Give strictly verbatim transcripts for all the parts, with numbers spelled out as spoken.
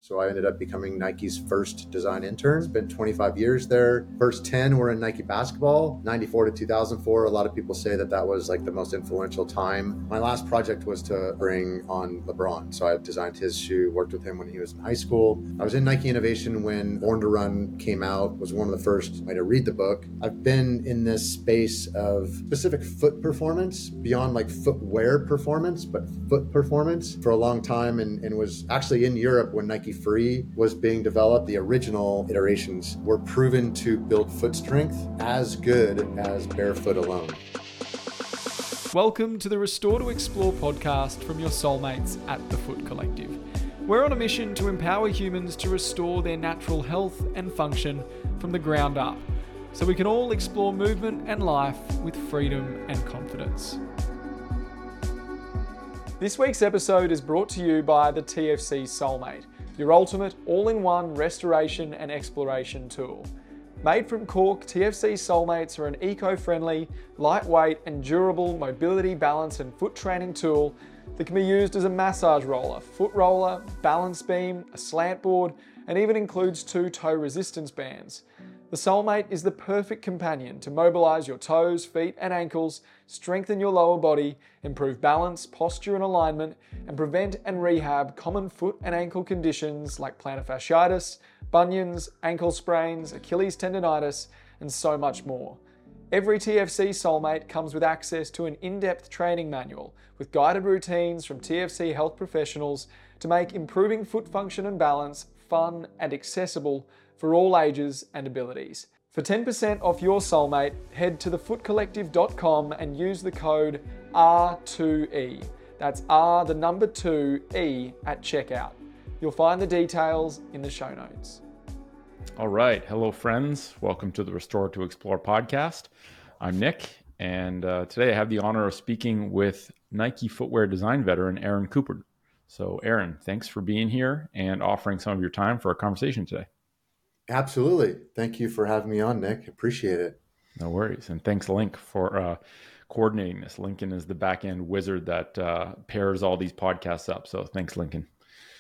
So I ended up becoming Nike's first design intern. It's been twenty-five years there. First ten were in Nike basketball, ninety-four to two thousand four. A lot of people say that that was like the most influential time. My last project was to bring on LeBron. So I designed his shoe, worked with him when he was in high school. I was in Nike Innovation when Born to Run came out, was one of the first way to read the book. I've been in this space of specific foot performance, beyond like footwear performance, but foot performance for a long time, and, and was actually in Europe when Nike Free was being developed. The original iterations were proven to build foot strength as good as barefoot alone. Welcome to the Restore to Explore podcast from your soulmates at The Foot Collective. We're on a mission to empower humans to restore their natural health and function from the ground up, so we can all explore movement and life with freedom and confidence. This week's episode is brought to you by the T F C Soulmate, your ultimate all-in-one restoration and exploration tool. Made from cork, T F C Soulmates are an eco-friendly, lightweight and durable mobility, balance and foot training tool that can be used as a massage roller, foot roller, balance beam, a slant board, and even includes two toe resistance bands. The Soulmate is the perfect companion to mobilize your toes, feet and ankles, strengthen your lower body, improve balance, posture and alignment, and prevent and rehab common foot and ankle conditions like plantar fasciitis, bunions, ankle sprains, Achilles tendonitis, and so much more. Every T F C Soulmate comes with access to an in-depth training manual with guided routines from T F C health professionals to make improving foot function and balance fun and accessible for all ages and abilities. For ten percent off your Soulmate, head to the foot collective dot com and use the code R two E. That's R, the number two, E at checkout. You'll find the details in the show notes. All right. Hello, friends. Welcome to the Restore to Explore podcast. I'm Nick, and uh, today I have the honor of speaking with Nike footwear design veteran Aaron Cooper. So, Aaron, thanks for being here and offering some of your time for our conversation today. Absolutely. Thank you for having me on, Nick. Appreciate it. No worries. And thanks, Link, for uh, coordinating this. Lincoln is the back-end wizard that uh, pairs all these podcasts up. So thanks, Lincoln.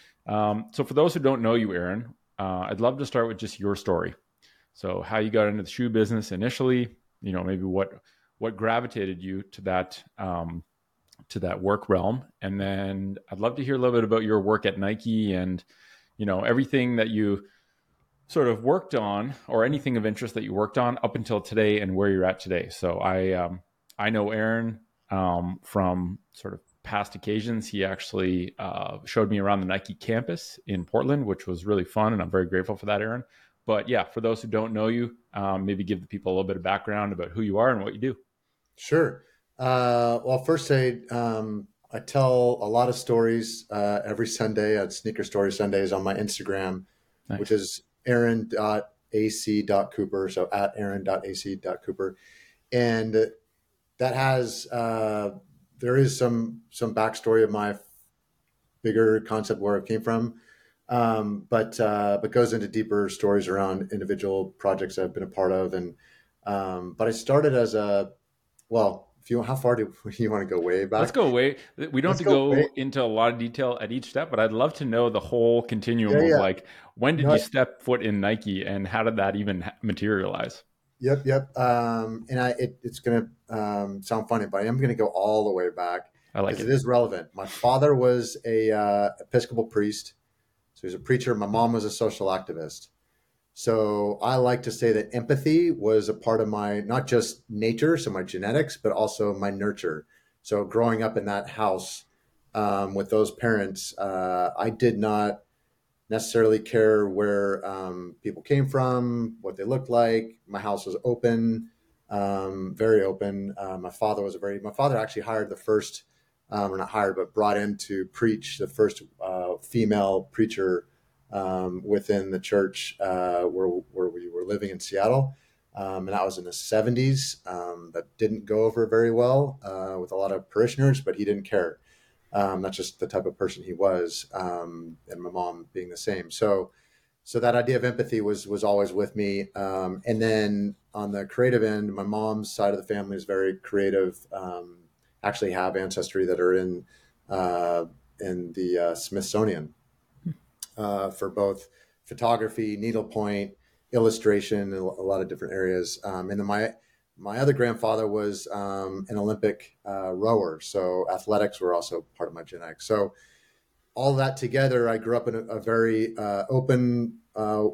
Um, so for those who don't know you, Aaron, uh, I'd love to start with just your story. So how you got into the shoe business initially, you know, maybe what what gravitated you to that um, to that work realm. And then I'd love to hear a little bit about your work at Nike and, you know, everything that you sort of worked on, or anything of interest that you worked on up until today and where you're at today. So I um, I know Aaron um, from sort of past occasions. He actually uh, showed me around the Nike campus in Portland, which was really fun, and I'm very grateful for that, Aaron. But yeah, for those who don't know you, um, maybe give the people a little bit of background about who you are and what you do. Sure. Uh, well, first, I, um, I tell a lot of stories uh, every Sunday at Sneaker Story Sundays on my Instagram, nice. Which is aaron dot a c dot cooper. So at aaron dot a c dot cooper. And that has, uh, there is some, some backstory of my bigger concept where it came from. Um, but, uh, but goes into deeper stories around individual projects I've been a part of. And, um, but I started as a, well, if you, how far do you want to go way back? Let's go way. We don't Let's have to go, go go into a lot of detail at each step, but I'd love to know the whole continuum yeah, of yeah. like, when did no, you step foot in Nike and how did that even materialize? Yep. Yep. Um, and I, it, it's going to um, sound funny, but I am going to go all the way back. I like it. It is relevant. My father was a uh, Episcopal priest. So he was a preacher. My mom was a social activist. So I like to say that empathy was a part of my, not just nature, so my genetics, but also my nurture. So growing up in that house um, with those parents, uh, I did not necessarily care where um, people came from, what they looked like. My house was open, um, very open. Uh, my father was a very, my father actually hired the first, um, or not hired, but brought in to preach the first uh, female preacher um, within the church uh, where where we were living in Seattle. Um, and that was in the seventies. Um, that didn't go over very well uh, with a lot of parishioners, but he didn't care. Um, that's just the type of person he was, um, and my mom being the same. So, so that idea of empathy was was always with me. Um, and then on the creative end, my mom's side of the family is very creative. Um, actually, have ancestry that are in uh, in the uh, Smithsonian. uh, for both photography, needlepoint, illustration, a lot of different areas. Um, and then my my other grandfather was um, an Olympic uh, rower, so athletics were also part of my genetics. So all that together, I grew up in a, a very uh, open uh,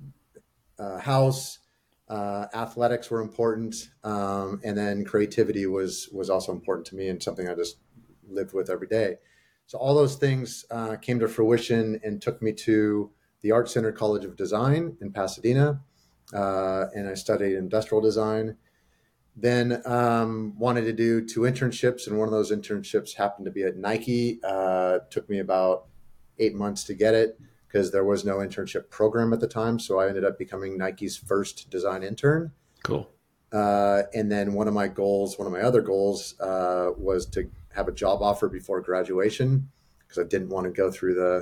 uh, house. Uh, athletics were important, um, and then creativity was was also important to me, and something I just lived with every day. So all those things uh, came to fruition and took me to the Art Center College of Design in Pasadena, uh, and I studied industrial design. Then um, wanted to do two internships, and one of those internships happened to be at Nike. Uh, took me about eight months to get it because there was no internship program at the time. So I ended up becoming Nike's first design intern. Cool. Uh, and then one of my goals, one of my other goals uh, was to have a job offer before graduation because I didn't want to go through the,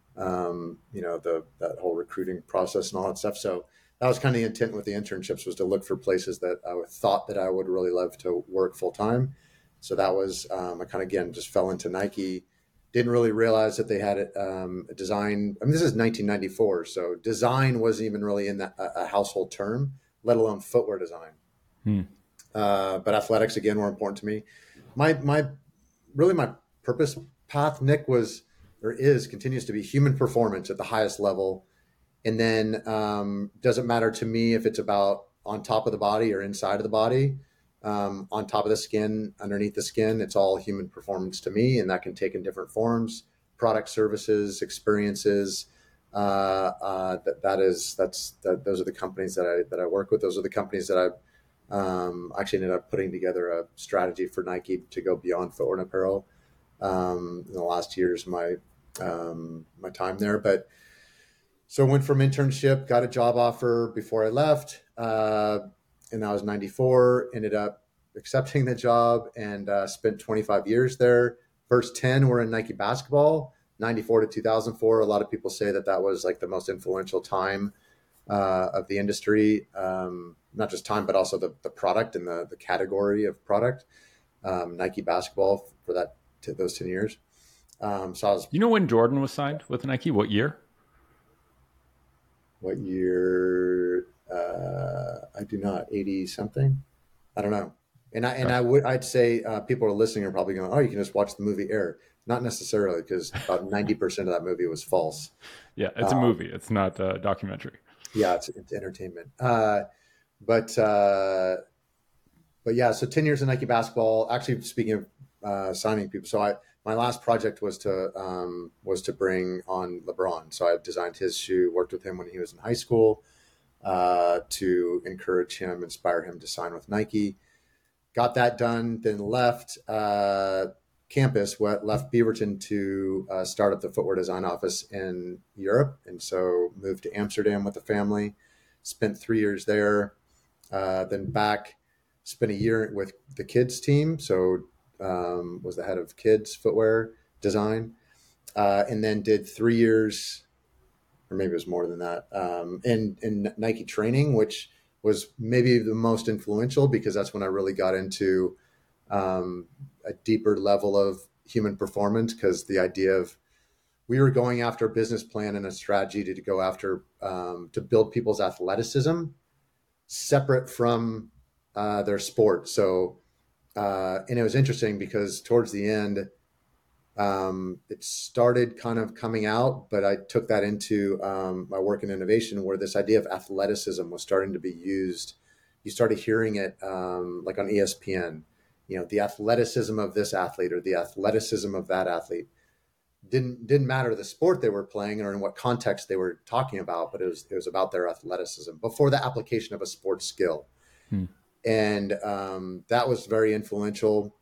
um, you know, the that whole recruiting process and all that stuff. So that was kind of the intent with the internships, was to look for places that I thought that I would really love to work full time. So that was, um, I kind of, again, just fell into Nike. Didn't really realize that they had um, a design. I mean, this is nineteen ninety-four. So design wasn't even really in that, a, a household term, let alone footwear design. Hmm. Uh, but athletics, again, were important to me. My, my, really my purpose path, Nick, was, or is, continues to be human performance at the highest level. And then um, doesn't matter to me if it's about on top of the body or inside of the body, um, on top of the skin, underneath the skin. It's all human performance to me, and that can take in different forms: product, services, experiences. Uh, uh, that that is that's that, those are the companies that I that I work with. Those are the companies that I um, actually ended up putting together a strategy for Nike to go beyond footwear and apparel um, in the last years of my um, my time there, but. So I went from internship, got a job offer before I left, uh, and that was ninety-four, ended up accepting the job and uh, spent twenty-five years there. First ten were in Nike basketball, ninety-four to two thousand four. A lot of people say that that was like the most influential time uh, of the industry, um, not just time, but also the, the product and the, the category of product, um, Nike basketball for that t- those ten years. Um, so I was. You know when Jordan was signed with Nike? What year? What year? Uh, I do not. eighty something. I don't know. And I and I would I'd say uh, people are listening are probably going, oh, you can just watch the movie Air. Not necessarily, because about ninety percent of that movie was false. Yeah, it's um, a movie. It's not a documentary. Yeah, it's, it's entertainment. Uh, but uh, but yeah, so ten years in Nike basketball. Actually, speaking of uh, signing people, so I. My last project was to um, was to bring on LeBron. So I designed his shoe, worked with him when he was in high school uh, to encourage him, inspire him to sign with Nike. Got that done, then left uh, campus, left Beaverton to uh, start up the footwear design office in Europe. And so moved to Amsterdam with the family, spent three years there, uh, then back, spent a year with the kids team. So Um, was the head of kids footwear design, uh, and then did three years, or maybe it was more than that, um, in, in Nike training, which was maybe the most influential because that's when I really got into um, a deeper level of human performance, because the idea of we were going after a business plan and a strategy to, to go after um, to build people's athleticism separate from uh, their sport. So Uh, and it was interesting because towards the end, um, it started kind of coming out, but I took that into um, my work in innovation, where this idea of athleticism was starting to be used. You started hearing it um, like on E S P N, you know, the athleticism of this athlete or the athleticism of that athlete. Didn't didn't matter the sport they were playing or in what context they were talking about, but it was it was about their athleticism before the application of a sports skill. Hmm. And um, that was very influential.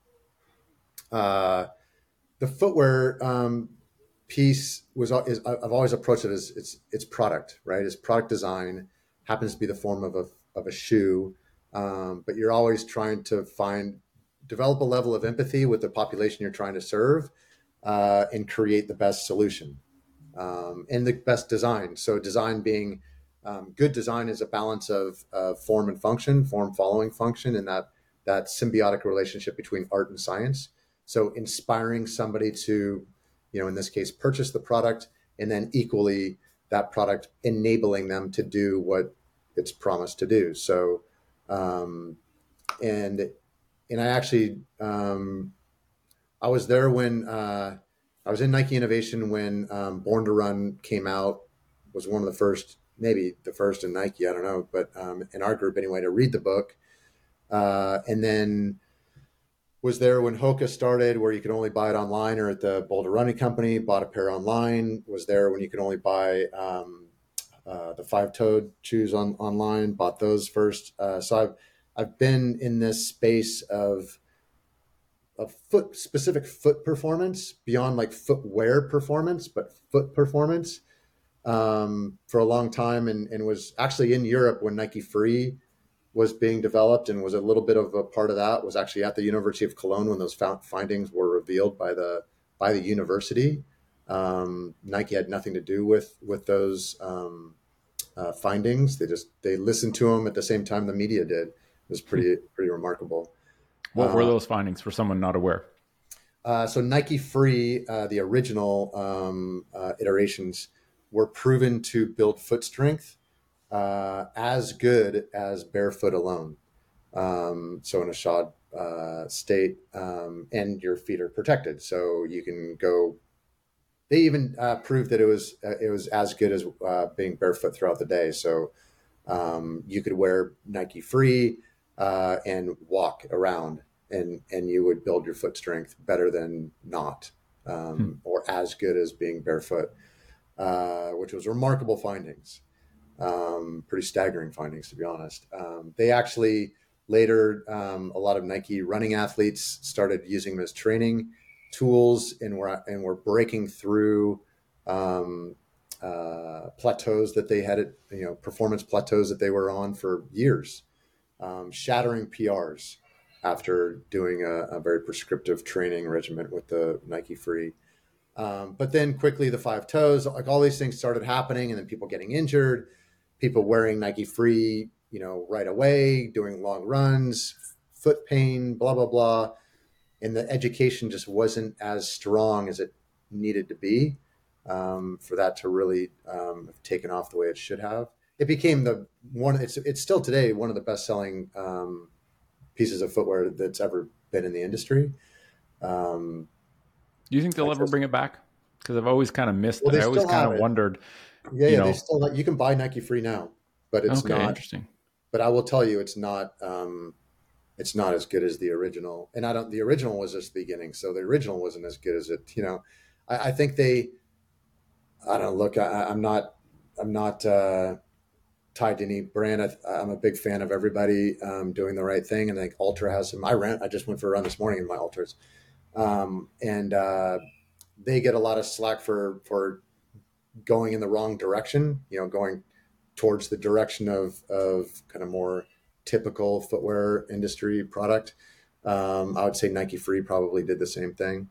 Uh, the footwear um, piece was is I've always approached it as it's it's product, right? It's product design, happens to be the form of a of a shoe, um, but you're always trying to find develop a level of empathy with the population you're trying to serve, uh, and create the best solution um, and the best design. So design being Um, good design is a balance of uh, form and function, form following function, and that that symbiotic relationship between art and science. So inspiring somebody to, you know, in this case, purchase the product and then equally that product enabling them to do what it's promised to do. So, um, and and I actually um, I was there when uh, I was in Nike Innovation when um, Born to Run came out. Was one of the first, maybe the first in Nike, I don't know, but um, in our group anyway, to read the book. Uh, and then was there when Hoka started, where you could only buy it online or at the Boulder Running Company, bought a pair online. Was there when you could only buy um, uh, the five-toed shoes on online, bought those first. Uh, so I've, I've been in this space of of foot specific foot performance beyond like footwear performance, but foot performance um, for a long time, and, and was actually in Europe when Nike Free was being developed, and was a little bit of a part of that. Was actually at the University of Cologne when those findings were revealed by the by the university. Um, Nike had nothing to do with with those um, uh, findings. They just they listened to them at the same time the media did. It was pretty pretty remarkable. What were those findings for someone not aware? Uh, so Nike Free, uh, the original um, uh, iterations, were proven to build foot strength uh, as good as barefoot alone. Um, so in a shod uh, state, um, and your feet are protected, so you can go. They even uh, proved that it was uh, it was as good as uh, being barefoot throughout the day. So um, you could wear Nike Free uh, and walk around, and and you would build your foot strength better than not, um, hmm. or as good as being barefoot, uh, which was remarkable findings, um, pretty staggering findings, to be honest. Um, they actually later, um, a lot of Nike running athletes started using them as training tools, and were and were breaking through um, uh, plateaus that they had, you know, performance plateaus that they were on for years. Um, shattering P Rs after doing a, a very prescriptive training regimen with the Nike Free. Um, but then quickly the five toes, like all these things started happening, and then people getting injured, people wearing Nike Free, you know, right away, doing long runs, foot pain, blah, blah, blah. And the education just wasn't as strong as it needed to be um, for that to really um, have taken off the way it should have. It became the one. It's it's still today one of the best selling um, pieces of footwear that's ever been in the industry. Um, Do you think they'll I ever just, bring it back? Because I've always kind of missed. Well, I always kind of wondered. Yeah, yeah. Know, they still you can buy Nike Free now, but it's okay, not interesting. But I will tell you, it's not. Um, it's not as good as the original. And I don't. The original was just the beginning, so the original wasn't as good as it. You know, I, I think they. I don't look. I, I'm not. I'm not. Uh, tied to any brand. I, I'm a big fan of everybody um, doing the right thing, and I think Ultra has some. I ran. I just went for a run this morning in my Ultras, um, and uh, they get a lot of slack for for going in the wrong direction. You know, going towards the direction of of kind of more typical footwear industry product. Um, I would say Nike Free probably did the same thing.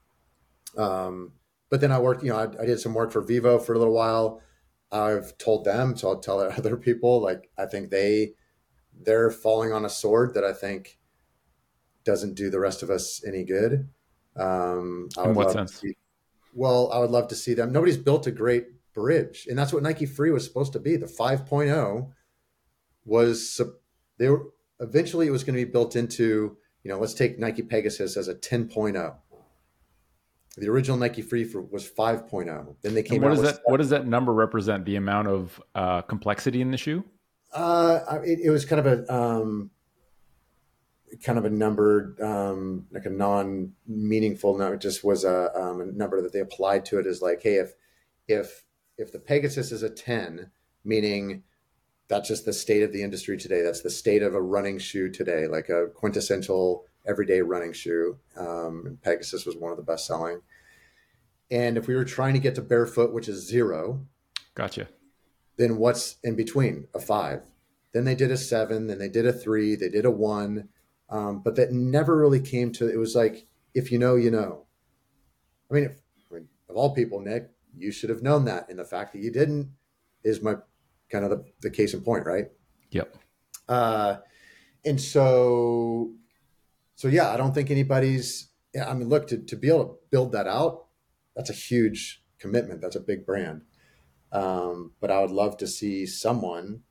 Um, but then I worked. You know, I, I did some work for Vivo for a little while. I've told them, so I'll tell other people, like, I think they, they're falling on a sword that I think doesn't do the rest of us any good. Um, I would In what love sense? To see, well, I would love to see them. Nobody's built a great bridge, and that's what Nike Free was supposed to be. The five point oh was, they were, eventually it was going to be built into, you know, let's take Nike Pegasus as a ten point oh. The original Nike Free for, was five point oh. Then they came and what out does with that seven. What does that number represent? The amount of uh, complexity in the shoe? Uh, it, it was kind of a um, kind of a number, um, like a non-meaningful number. It just was a, um, a number that they applied to it as like, hey, if if if the Pegasus is a ten, meaning that's just the state of the industry today. That's the state of a running shoe today, like a quintessential everyday running shoe. Um, and Pegasus was one of the best selling. And if we were trying to get to barefoot, which is zero, gotcha. Then what's in between? A five. Then they did a seven. Then they did a three. They did a one. Um, but that never really came to. It was like, if you know, you know. I mean, if, I mean, of all people, Nick, you should have known that, and the fact that you didn't is my kind of the, the case in point, right? Yep. Uh, and so. So, yeah, I don't think anybody's, I mean, look, to, to be able to build that out, that's a huge commitment. That's a big brand. Um, but I would love to see someone,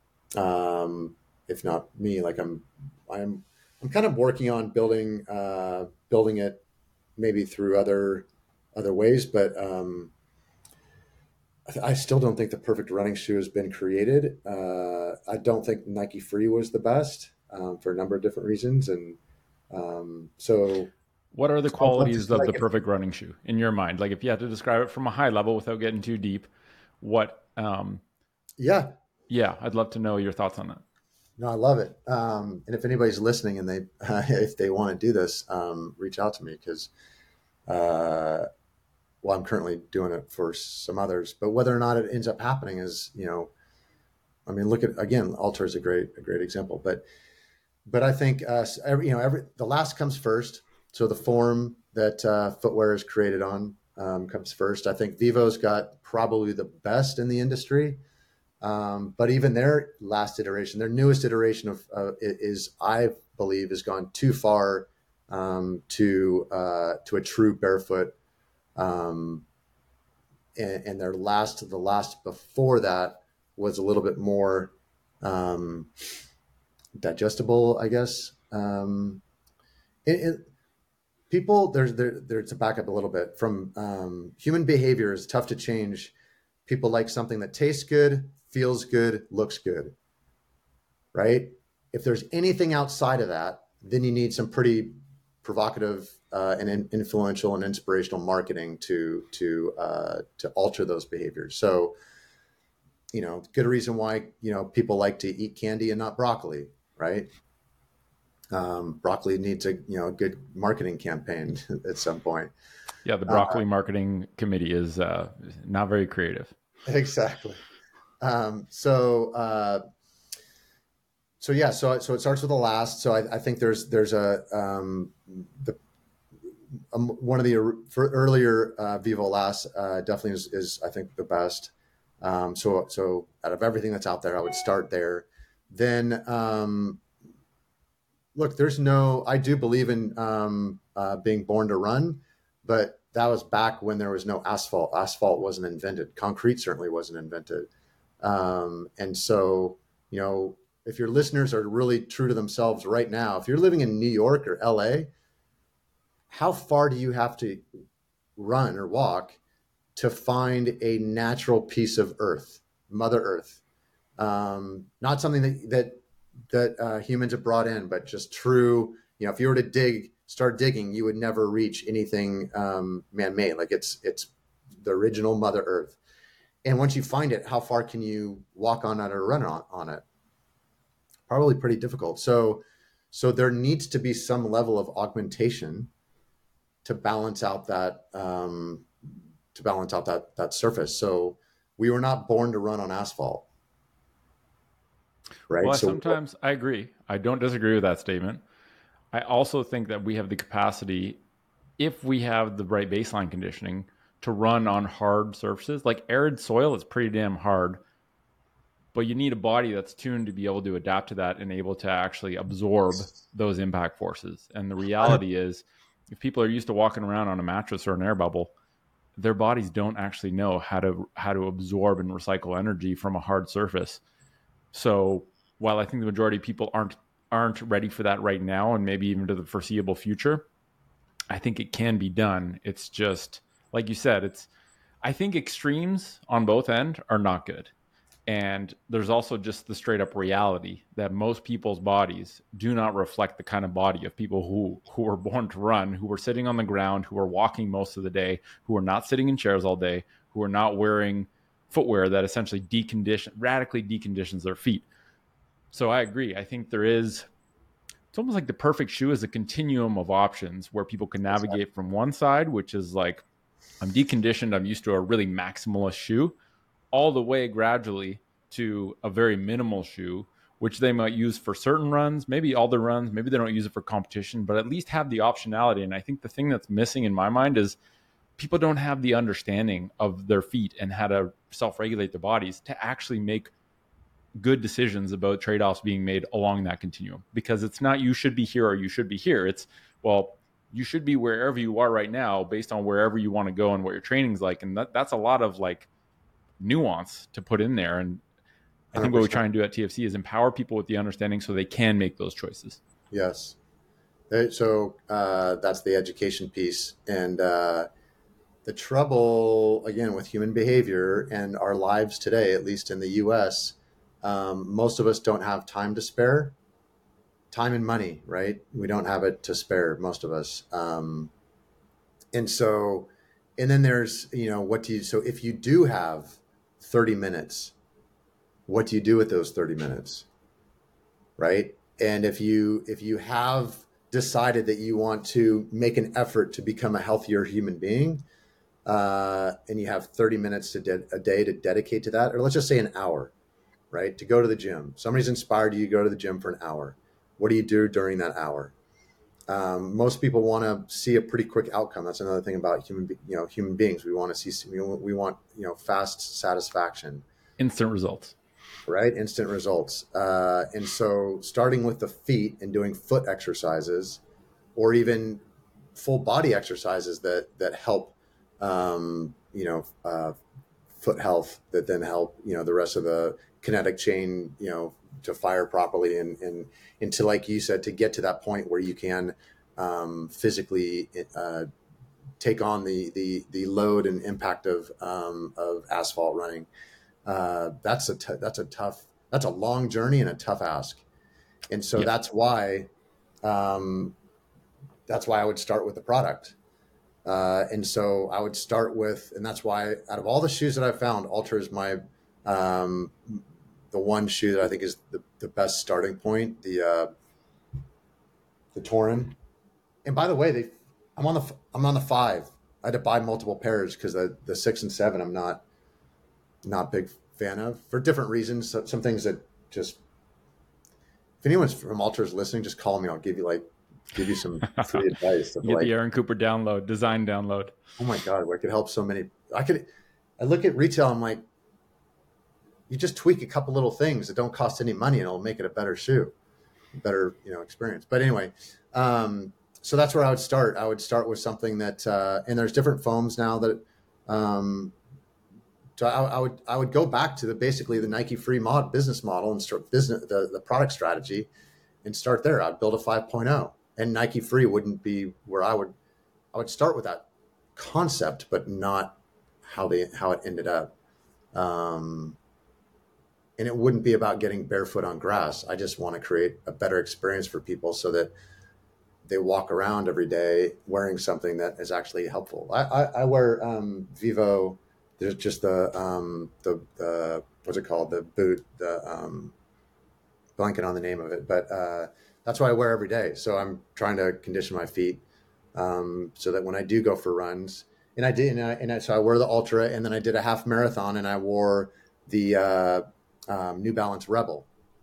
um, if not me, like I'm, I'm, I'm kind of working on building, uh, building it maybe through other, other ways, but, um, I still don't think the perfect running shoe has been created. Uh, I don't think Nike Free was the best, um, for a number of different reasons. And um, so, what are the so I'd love to qualities see, of like, the perfect running shoe in your mind? Like if you had to describe it from a high level without getting too deep, what, um, yeah, yeah, I'd love to know your thoughts on that. no, I love it. Um, and if anybody's listening and they, uh, if they want to do this, um, reach out to me because, uh, well, I'm currently doing it for some others, but whether or not it ends up happening is, you know, I mean, look at, again, Alter is a great, a great example, but, but I think, uh, every, you know, every, the last comes first. So the form that, uh, footwear is created on, um, comes first. I think Vivo's got probably the best in the industry. Um, but even their last iteration, their newest iteration of, uh, is, I believe, has gone too far, um, to, uh, to a true barefoot. Um, and, and their last, the last before that was a little bit more, um, digestible, I guess. Um, it, it, people, there's, there, there, to back up a little bit from, um, human behavior is tough to change. People like something that tastes good, feels good, looks good, right? If there's anything outside of that, then you need some pretty provocative uh, and in, influential and inspirational marketing to to uh, to alter those behaviors. So, you know, good reason why, you know, people like to eat candy and not broccoli, right? Um, broccoli needs a, you know, a good marketing campaign at some point. Yeah, the broccoli uh, marketing committee is uh, not very creative. Exactly. Um, so. Uh, So yeah, so so it starts with the last. So I, I think there's there's a um, the um, one of the for earlier uh, Vivo Last uh, definitely is, is I think the best. Um, so so out of everything that's out there, I would start there. Then um, look, there's no. I do believe in um, uh, being born to run, but that was back when there was no asphalt. Asphalt wasn't invented. Concrete certainly wasn't invented, um, and so you know. If your listeners are really true to themselves right now, if you're living in New York or L A, how far do you have to run or walk to find a natural piece of earth, Mother Earth? Um, not something that that, that uh, humans have brought in, but just true. You know, if you were to dig, start digging, you would never reach anything um, man-made. Like it's it's the original Mother Earth. And once you find it, how far can you walk on it or run on, on it? Probably pretty difficult. So, so there needs to be some level of augmentation to balance out that um, to balance out that that surface. So, we were not born to run on asphalt, right? Well, so, sometimes I agree. I don't disagree with that statement. I also think that we have the capacity, if we have the right baseline conditioning, to run on hard surfaces. Like arid soil is pretty damn hard. But you need a body that's tuned to be able to adapt to that and able to actually absorb those impact forces. And the reality is, if people are used to walking around on a mattress or an air bubble, their bodies don't actually know how to how to absorb and recycle energy from a hard surface. So while I think the majority of people aren't aren't ready for that right now, and maybe even to the foreseeable future, I think it can be done. It's just, like you said, it's I think extremes on both ends are not good. And there's also just the straight up reality that most people's bodies do not reflect the kind of body of people who, who were born to run, who were sitting on the ground, who are walking most of the day, who are not sitting in chairs all day, who are not wearing footwear that essentially decondition, radically deconditions their feet. So I agree. I think there is, it's almost like the perfect shoe is a continuum of options where people can navigate from one side, which is like, I'm deconditioned, I'm used to a really maximalist shoe, all the way gradually to a very minimal shoe, which they might use for certain runs, maybe all their runs, maybe they don't use it for competition, but at least have the optionality. And I think the thing that's missing in my mind is people don't have the understanding of their feet and how to self-regulate their bodies to actually make good decisions about trade-offs being made along that continuum. Because it's not you should be here or you should be here. It's, well, you should be wherever you are right now based on wherever you want to go and what your training's like. And that, that's a lot of like nuance to put in there. And I think what we try and do at T F C is empower people with the understanding so they can make those choices. Yes. So uh, that's the education piece. And uh, the trouble, again, with human behavior and our lives today, at least in the U S, um, most of us don't have time to spare. Time and money, right? We don't have it to spare, most of us. Um, and so, and then there's, you know, what do you, so if you do have thirty minutes, what do you do with those thirty minutes? Right. And if you, if you have decided that you want to make an effort to become a healthier human being, uh, and you have thirty minutes to de- a day to dedicate to that, or let's just say an hour, right? To go to the gym. Somebody's inspired you to go to the gym for an hour. What do you do during that hour? Um, most people want to see a pretty quick outcome. That's another thing about human, you know, human beings. We want to see, we want, we want, you know, fast satisfaction, instant results, right? Instant results. Uh, and so starting with the feet and doing foot exercises, or even full body exercises that, that help, um, you know, uh, foot health, that then help, you know, the rest of the kinetic chain, you know, to fire properly, and, and into, like you said, to get to that point where you can um, physically uh, take on the, the, the load and impact of, um, of asphalt running. Uh, that's a, t- that's a tough, that's a long journey and a tough ask. And so yeah. that's why, um, that's why I would start with the product. Uh, and so I would start with, and that's why out of all the shoes that I've found, Altra is my, um, the one shoe that I think is the, the best starting point, the, uh, the Torin. And by the way, they, I'm on the, I'm on the five. I had to buy multiple pairs because the, the six and seven, I'm not, not big fan of, for different reasons. So, some things that just, if anyone's from Altra's listening, just call me. I'll give you like, give you some free advice. Get like, the Aaron Cooper download, design download. Oh my God, where it could help so many. I could, I look at retail, I'm like, you just tweak a couple little things that don't cost any money and it'll make it a better shoe, better, you know, experience. But anyway, um, so that's where I would start. I would start with something that, uh, and there's different foams now that, um, so I, I would, I would go back to the, basically the Nike Free mod business model and start business, the, the product strategy, and start there. I'd build a five point oh, and Nike Free wouldn't be where I would, I would start with that concept, but not how they, how it ended up. Um, And it wouldn't be about getting barefoot on grass. I just want to create a better experience for people so that they walk around every day wearing something that is actually helpful. I, I, I wear um, Vivo. There's just the, um, the, the, what's it called? The boot, the um, blanket on the name of it. But uh, that's what I wear every day. So I'm trying to condition my feet um, so that when I do go for runs, and I did, and, I, and I, so I wear the Ultra, and then I did a half marathon and I wore the, uh, Um, New Balance Rebel.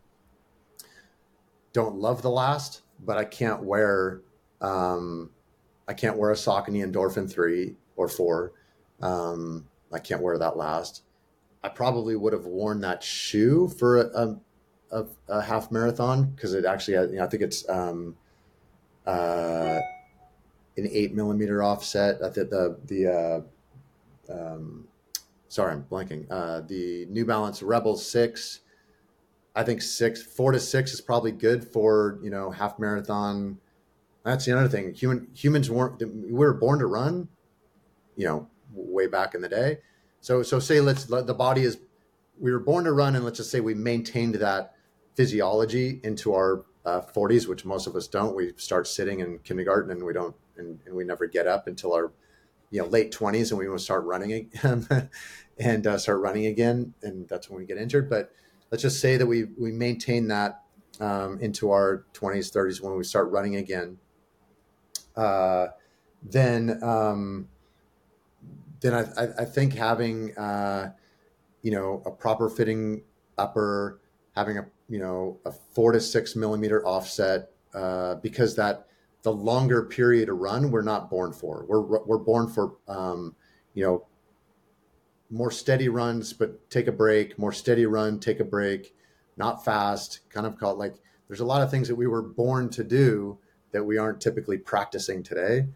Don't love the last, but I can't wear um, I can't wear a Saucony Endorphin three or four. Um, I can't wear that last. I probably would have worn that shoe for a, a, a half marathon because it actually, you know, I think it's um, uh, an eight millimeter offset. I think the the uh, um, Sorry, I'm blanking. Uh, the New Balance Rebel six, I think six, four to six is probably good for, you know, half marathon. That's the other thing. Human humans weren't, we were born to run, you know, way back in the day. So, so say let's, the body is, we were born to run, and let's just say we maintained that physiology into our uh, forties, which most of us don't. We start sitting in kindergarten and we don't, and, and we never get up until our, you know, late twenties, and we want to start running and uh, start running again. And that's when we get injured. But let's just say that we, we maintain that um, into our twenties, thirties, when we start running again. Uh, then, um, then I, I, I think having, uh, you know, a proper fitting upper, having a, you know, a four to six millimeter offset, uh, because that, the longer period of run, we're not born for. We're we're born for, um, you know, more steady runs, but take a break. More steady run, take a break. Not fast. Kind of called like. There's a lot of things that we were born to do that we aren't typically practicing today.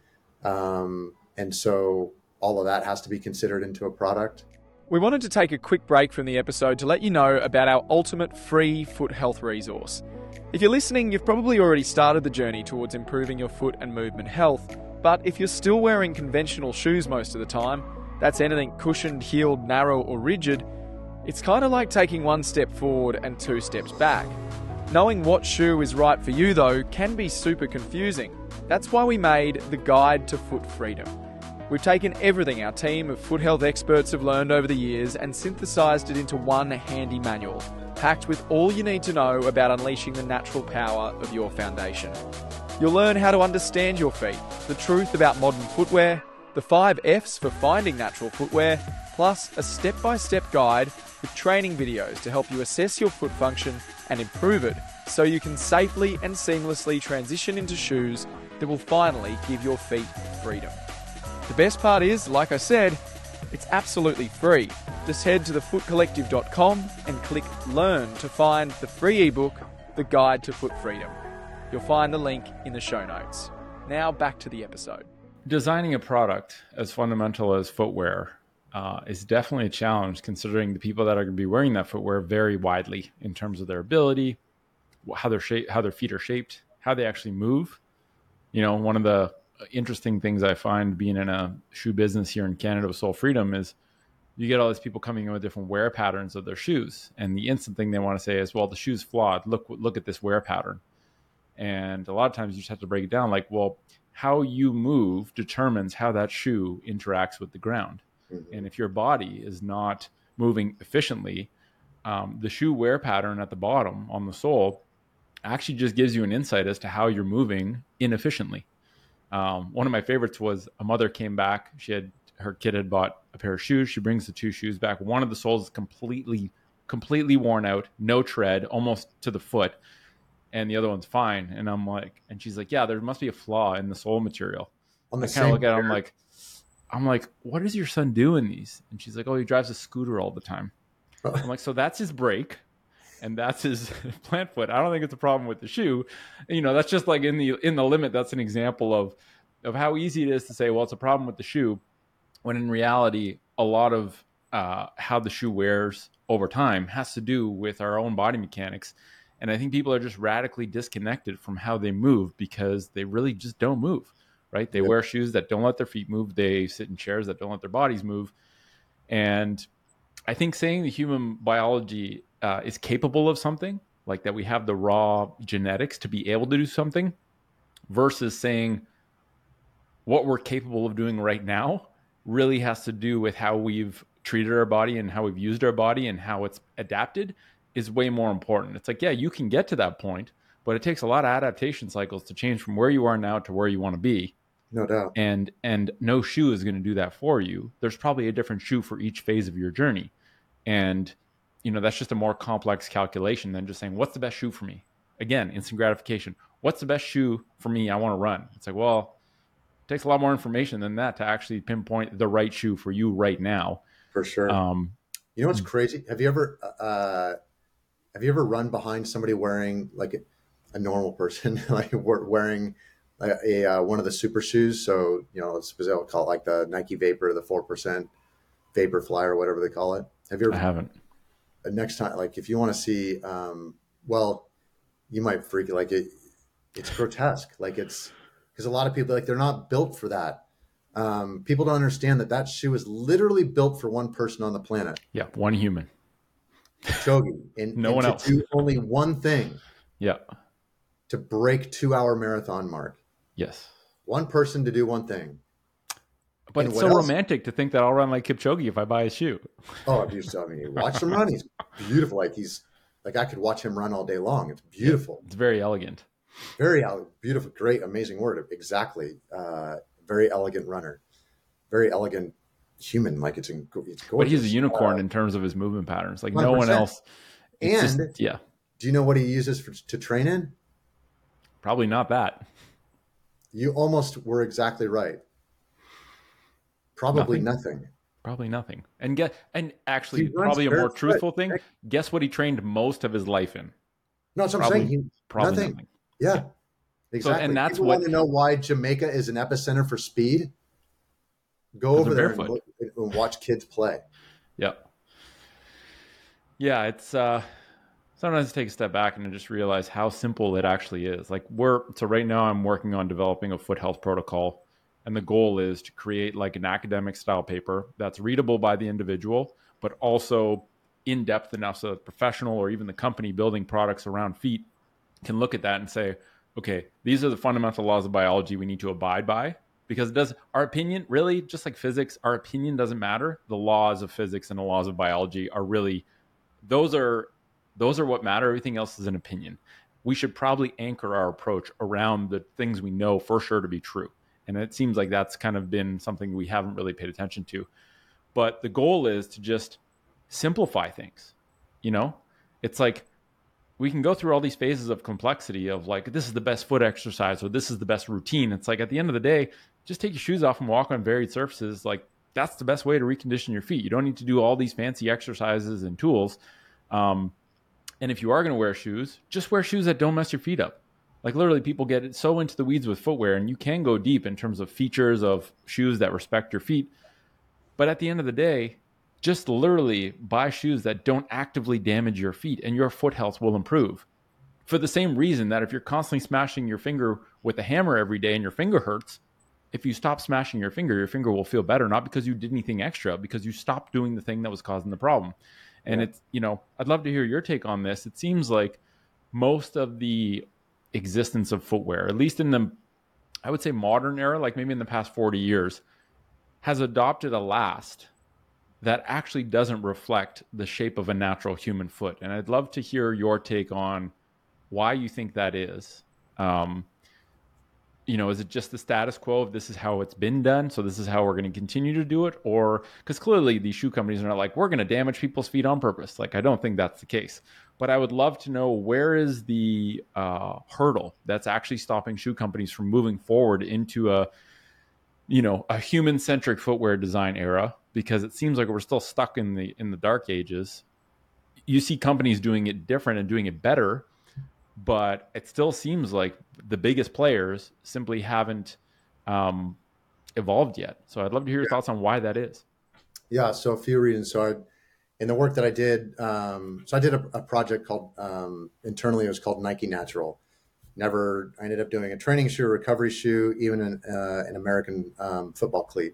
Um, and so all of that has to be considered into a product. We wanted to take a quick break from the episode to let you know about our ultimate free foot health resource. If you're listening, you've probably already started the journey towards improving your foot and movement health, but if you're still wearing conventional shoes most of the time, that's anything cushioned, heeled, narrow or rigid, it's kind of like taking one step forward and two steps back. Knowing what shoe is right for you though can be super confusing. That's why we made the Guide to Foot Freedom. We've taken everything our team of foot health experts have learned over the years and synthesized it into one handy manual, packed with all you need to know about unleashing the natural power of your foundation. You'll learn how to understand your feet, the truth about modern footwear, the five F's for finding natural footwear, plus a step-by-step guide with training videos to help you assess your foot function and improve it so you can safely and seamlessly transition into shoes that will finally give your feet freedom. The best part is, like I said, it's absolutely free. Just head to the foot collective dot com and click Learn to find the free ebook, The Guide to Foot Freedom. You'll find the link in the show notes. Now back to the episode. Designing a product as fundamental as footwear uh, is definitely a challenge, considering the people that are going to be wearing that footwear vary widely in terms of their ability, how their shape, how their feet are shaped, how they actually move. You know, one of the interesting things I find being in a shoe business here in Canada with Sole Freedom is you get all these people coming in with different wear patterns of their shoes, and the instant thing they want to say is, well, the shoe's flawed. Look, look at this wear pattern. And a lot of times you just have to break it down like, well, how you move determines how that shoe interacts with the ground. Mm-hmm. And if your body is not moving efficiently, um, the shoe wear pattern at the bottom on the sole actually just gives you an insight as to how you're moving inefficiently. Um, one of my favorites was a mother came back. She had, her kid had bought a pair of shoes. She brings the two shoes back. One of the soles is completely, completely worn out, no tread, almost to the foot. And the other one's fine. And I'm like, and she's like, yeah, there must be a flaw in the sole material. On the I kind of look pair. at it, I'm like, I'm like, what does your son do in these? And she's like, oh, he drives a scooter all the time. I'm like, so that's his brake and that's his plant foot. I don't think it's a problem with the shoe. You know, that's just like in the in the limit, that's an example of of how easy it is to say, well, it's a problem with the shoe, when in reality, a lot of uh, how the shoe wears over time has to do with our own body mechanics. And I think people are just radically disconnected from how they move because they really just don't move, right? They yep. wear shoes that don't let their feet move. They sit in chairs that don't let their bodies move. And I think saying the human biology uh, is capable of something, like that we have the raw genetics to be able to do something, versus saying what we're capable of doing right now really has to do with how we've treated our body and how we've used our body and how it's adapted is way more important. It's like, yeah, you can get to that point, but it takes a lot of adaptation cycles to change from where you are now to where you want to be. No doubt. And and no shoe is going to do that for you. There's probably a different shoe for each phase of your journey. And, you know, that's just a more complex calculation than just saying, what's the best shoe for me? Again, instant gratification. What's the best shoe for me? I want to run. It's like, well, it takes a lot more information than that to actually pinpoint the right shoe for you right now. For sure. Um, you know what's crazy? Have you ever... Uh, Have you ever run behind somebody wearing like a, a normal person, like wearing a, a uh, one of the super shoes? So, you know, let's I'll call it like the Nike Vapor, the four percent Vapor Fly or whatever they call it. Have you ever? I haven't. Next time, like if you want to see, um, well, you might freak like it. It's grotesque. Like it's because a lot of people like they're not built for that. Um, people don't understand that that shoe is literally built for one person on the planet. Yeah, one human. Kipchoge, and, no and one to else. do only one thing. Yeah. To break two hour marathon mark. Yes. One person to do one thing. But and it's so else? romantic to think that I'll run like Kipchoge if I buy a shoe. Oh, if you I mean, watch him run. He's beautiful. Like he's like I could watch him run all day long. It's beautiful. Yeah, it's very elegant. Very elegant, beautiful, great, amazing word. Exactly. Uh, very elegant runner. Very elegant human. Like it's, it's gorgeous. But he's a unicorn uh, in terms of his movement patterns. Like one hundred percent. No one else. And just, yeah. Do you know what he uses for, to train in? Probably not that. You almost were exactly right. Probably nothing. nothing. Probably nothing. And get and actually probably a more truthful thing. Guess what he trained most of his life in? No, that's what probably, I'm saying. He, probably nothing. nothing. Yeah. So, Exactly. and that's People what want to know why Jamaica is an epicenter for speed. Go because over they're there and, barefoot. look, and watch kids play. Yeah. Yeah. It's, uh, sometimes take a step back and just realize how simple it actually is. Like we're, so right now I'm working on developing a foot health protocol. And the goal is to create like an academic style paper that's readable by the individual, but also in depth enough so that the professional or even the company building products around feet can look at that and say, okay, these are the fundamental laws of biology we need to abide by. Because it does, our opinion really, just like physics, our opinion doesn't matter. The laws of physics and the laws of biology are really, those are those are what matter. Everything else is an opinion. We should probably anchor our approach around the things we know for sure to be true. And it seems like that's kind of been something we haven't really paid attention to. But the goal is to just simplify things. You know, it's like we can go through all these phases of complexity of like, this is the best foot exercise or this is the best routine. It's like at the end of the day, just take your shoes off and walk on varied surfaces. Like that's the best way to recondition your feet. You don't need to do all these fancy exercises and tools. Um, and if you are going to wear shoes, just wear shoes that don't mess your feet up. Like literally people get so into the weeds with footwear, and you can go deep in terms of features of shoes that respect your feet. But at the end of the day, just literally buy shoes that don't actively damage your feet and your foot health will improve. For the same reason that if you're constantly smashing your finger with a hammer every day and your finger hurts, if you stop smashing your finger, your finger will feel better, not because you did anything extra, because you stopped doing the thing that was causing the problem. And yeah. It's, you know, I'd love to hear your take on this. It seems like most of the existence of footwear, at least in the, I would say modern era, like maybe in the past forty years, has adopted a last that actually doesn't reflect the shape of a natural human foot. And I'd love to hear your take on why you think that is. Um, you know, is it just the status quo of this is how it's been done, so this is how we're going to continue to do it? Or, because clearly these shoe companies are not like, we're going to damage people's feet on purpose. Like, I don't think that's the case. But I would love to know, where is the uh, hurdle that's actually stopping shoe companies from moving forward into a, you know, a human-centric footwear design era? Because it seems like we're still stuck in the in the dark ages. You see companies doing it different and doing it better, but it still seems like the biggest players simply haven't um, evolved yet. So I'd love to hear your yeah. thoughts on why that is. Yeah, so a few reasons. So I, in the work that I did, um, so I did a, a project called, um, internally it was called Nike Natural. Never, I ended up doing a training shoe, a recovery shoe, even an, uh, an American um, football cleat.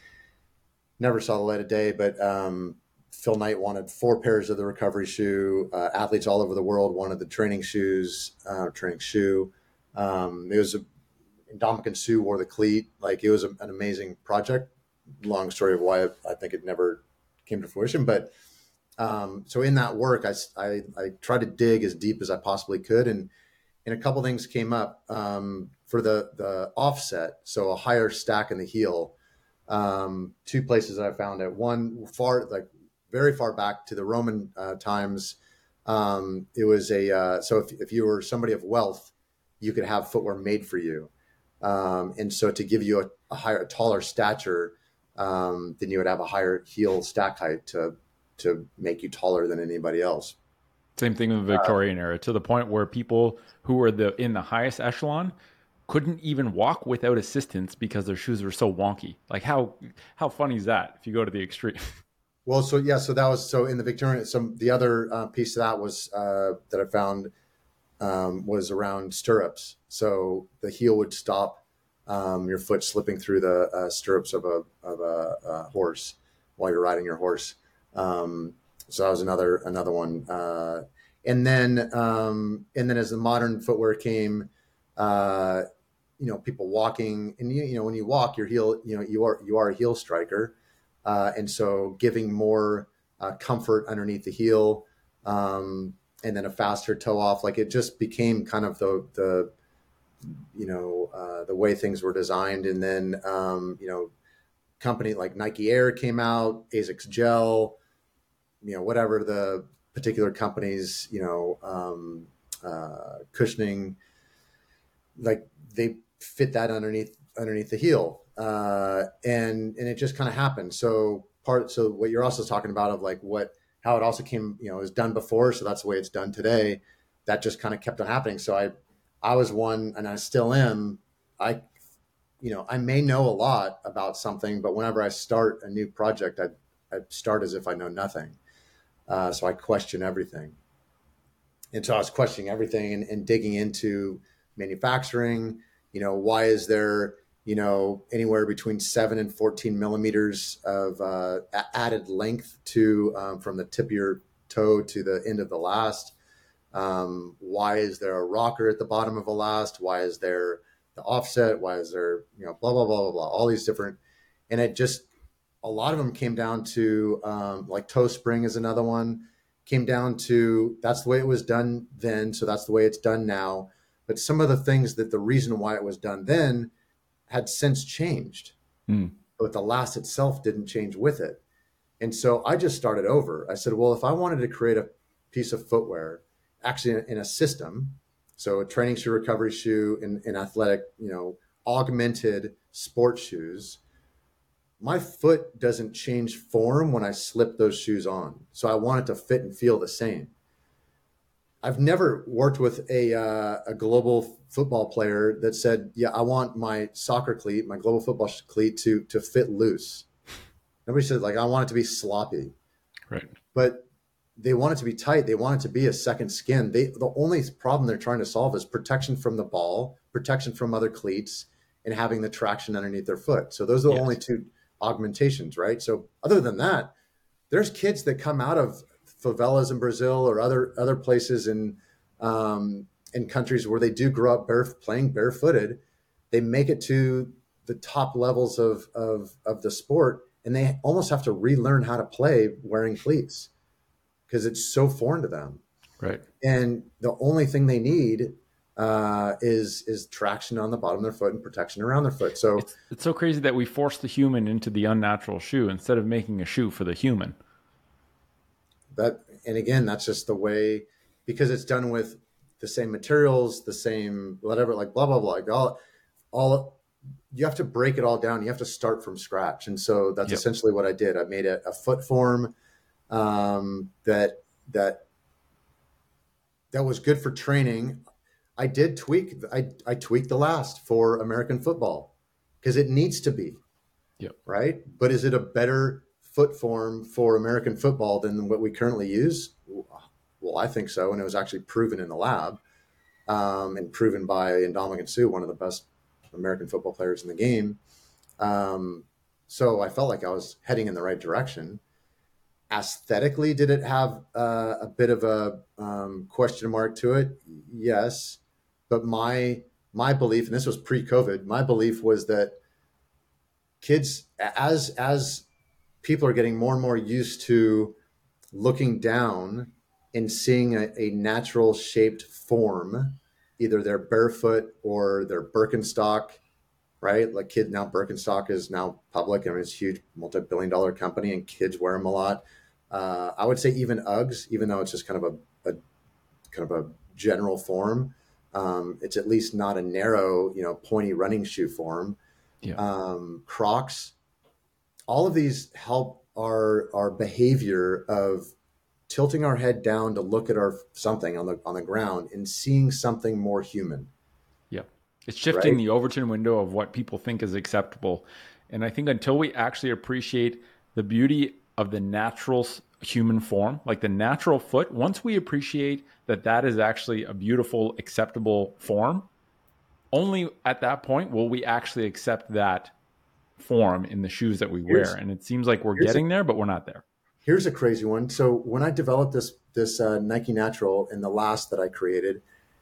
Never saw the light of day, but um, Phil Knight wanted four pairs of the recovery shoe. Uh, athletes all over the world wanted the training shoes, uh, training shoe. Um, it was a, Dominican Sue wore the cleat. Like, it was a, an amazing project. Long story of why I, I think it never came to fruition. But um, so in that work, I, I, I tried to dig as deep as I possibly could. And, and a couple things came up um, for the, the offset. So a higher stack in the heel. Um, two places that I found it. One far, like very far back to the Roman uh, times. Um, it was a, uh, so if, if you were somebody of wealth, you could have footwear made for you. Um, and so to give you a, a higher, a taller stature, um, then you would have a higher heel stack height to, to make you taller than anybody else. Same thing in the Victorian uh, era, to the point where people who were the, in the highest echelon couldn't even walk without assistance because their shoes were so wonky. Like, how how funny is that if you go to the extreme? Well, so yeah, so that was, so in the Victorian, some the other uh, piece of that was uh, that I found um, was around stirrups. So the heel would stop um, your foot slipping through the uh, stirrups of a of a, a horse while you're riding your horse. Um, so that was another another one. Uh, and then um, and then as the modern footwear came. Uh, you know, people walking, and you, you know, when you walk, your heel, you know, you are you are a heel striker, uh, and so giving more uh, comfort underneath the heel, um, and then a faster toe off, like it just became kind of the the you know uh, the way things were designed. And then um, you know, company like Nike Air came out, Asics Gel, you know, whatever the particular companies, you know, um, uh, cushioning, like they fit that underneath underneath the heel, uh, and and it just kind of happened. So part, so what you're also talking about of like what how it also came, you know, is done before, so that's the way it's done today. That just kind of kept on happening. So I I was one, and I still am. I, you know, I may know a lot about something, but whenever I start a new project, I, I start as if I know nothing. Uh, so I question everything. And so I was questioning everything and, and digging into manufacturing. You know, why is there, you know, anywhere between seven and fourteen millimeters of uh, added length to um, from the tip of your toe to the end of the last? Um, why is there a rocker at the bottom of a last? Why is there the offset? Why is there, you know, blah, blah, blah, blah, blah, all these different, and it just, a lot of them came down to, um, like toe spring is another one, came down to, that's the way it was done then. So that's the way it's done now. But some of the things that the reason why it was done then had since changed, Mm. but the last itself didn't change with it. And so I just started over. I said, well, if I wanted to create a piece of footwear, actually in a system, so a training shoe, recovery shoe, and, and athletic, you know, augmented sports shoes, my foot doesn't change form when I slip those shoes on. So I want it to fit and feel the same. I've never worked with a, uh, a global football player that said, yeah, I want my soccer cleat, my global football cleat to, to fit loose. Nobody said, like, I want it to be sloppy. Right. But they want it to be tight. They want it to be a second skin. They, the only problem they're trying to solve is protection from the ball, protection from other cleats, and having the traction underneath their foot. So those are the Yes. only two augmentations, right? So other than that, there's kids that come out of favelas in Brazil or other other places in um, in countries where they do grow up bare, playing barefooted. They make it to the top levels of, of of the sport, and they almost have to relearn how to play wearing cleats because it's so foreign to them. Right. And the only thing they need uh, is is traction on the bottom of their foot and protection around their foot. So It's, it's so crazy that we force the human into the unnatural shoe instead of making a shoe for the human. that, and again, that's just the way, because it's done with the same materials, the same whatever, like blah blah blah, like all all you have to break it all down. You have to start from scratch, and so that's Yep. essentially what I did. I made a, a foot form um, that that that was good for training. I did tweak. I I tweaked the last for American football because it needs to be. Yep. Right? But is it a better foot form for American football than what we currently use? Well, I think so, and it was actually proven in the lab um, and proven by Ndamukong Suh, one of the best American football players in the game. Um, so I felt like I was heading in the right direction. Aesthetically, did it have uh, a bit of a um, question mark to it? Yes, but my my belief, and this was pre-COVID, my belief was that kids, as as people are getting more and more used to looking down and seeing a, a natural shaped form, either they're barefoot or they're Birkenstock, right? Like kid now, Birkenstock is now public. I mean, it's a huge multi-billion dollar company and kids wear them a lot. Uh, I would say even Uggs, even though it's just kind of a, a kind of a general form, um, it's at least not a narrow, you know, pointy running shoe form. Yeah. Um, Crocs, all of these help our our behavior of tilting our head down to look at our something on the on the ground and seeing something more human. Yeah. It's shifting Right? the Overton window of what people think is acceptable. And I think until we actually appreciate the beauty of the natural s- human form, like the natural foot, once we appreciate that that is actually a beautiful, acceptable form, only at that point will we actually accept that form in the shoes that we Here's- wear. And it seems like we're here's a- getting there, but we're not there. Here's a crazy one. So when I developed this this uh, Nike Natural and the last that I created,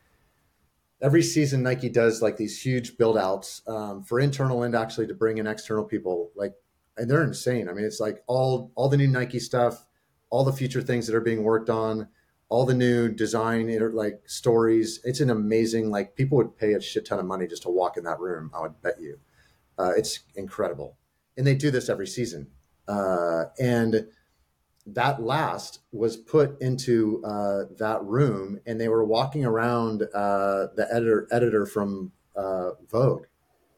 every season Nike does like these huge build outs um, for internal and actually to bring in external people. Like, and they're insane. I mean, it's like all all the new Nike stuff, all the future things that are being worked on, all the new design like stories. It's an amazing, like people would pay a shit ton of money just to walk in that room. I would bet you. Uh, it's incredible, and they do this every season. Uh, and that last was put into uh, that room, and they were walking around uh, the editor editor from uh, Vogue,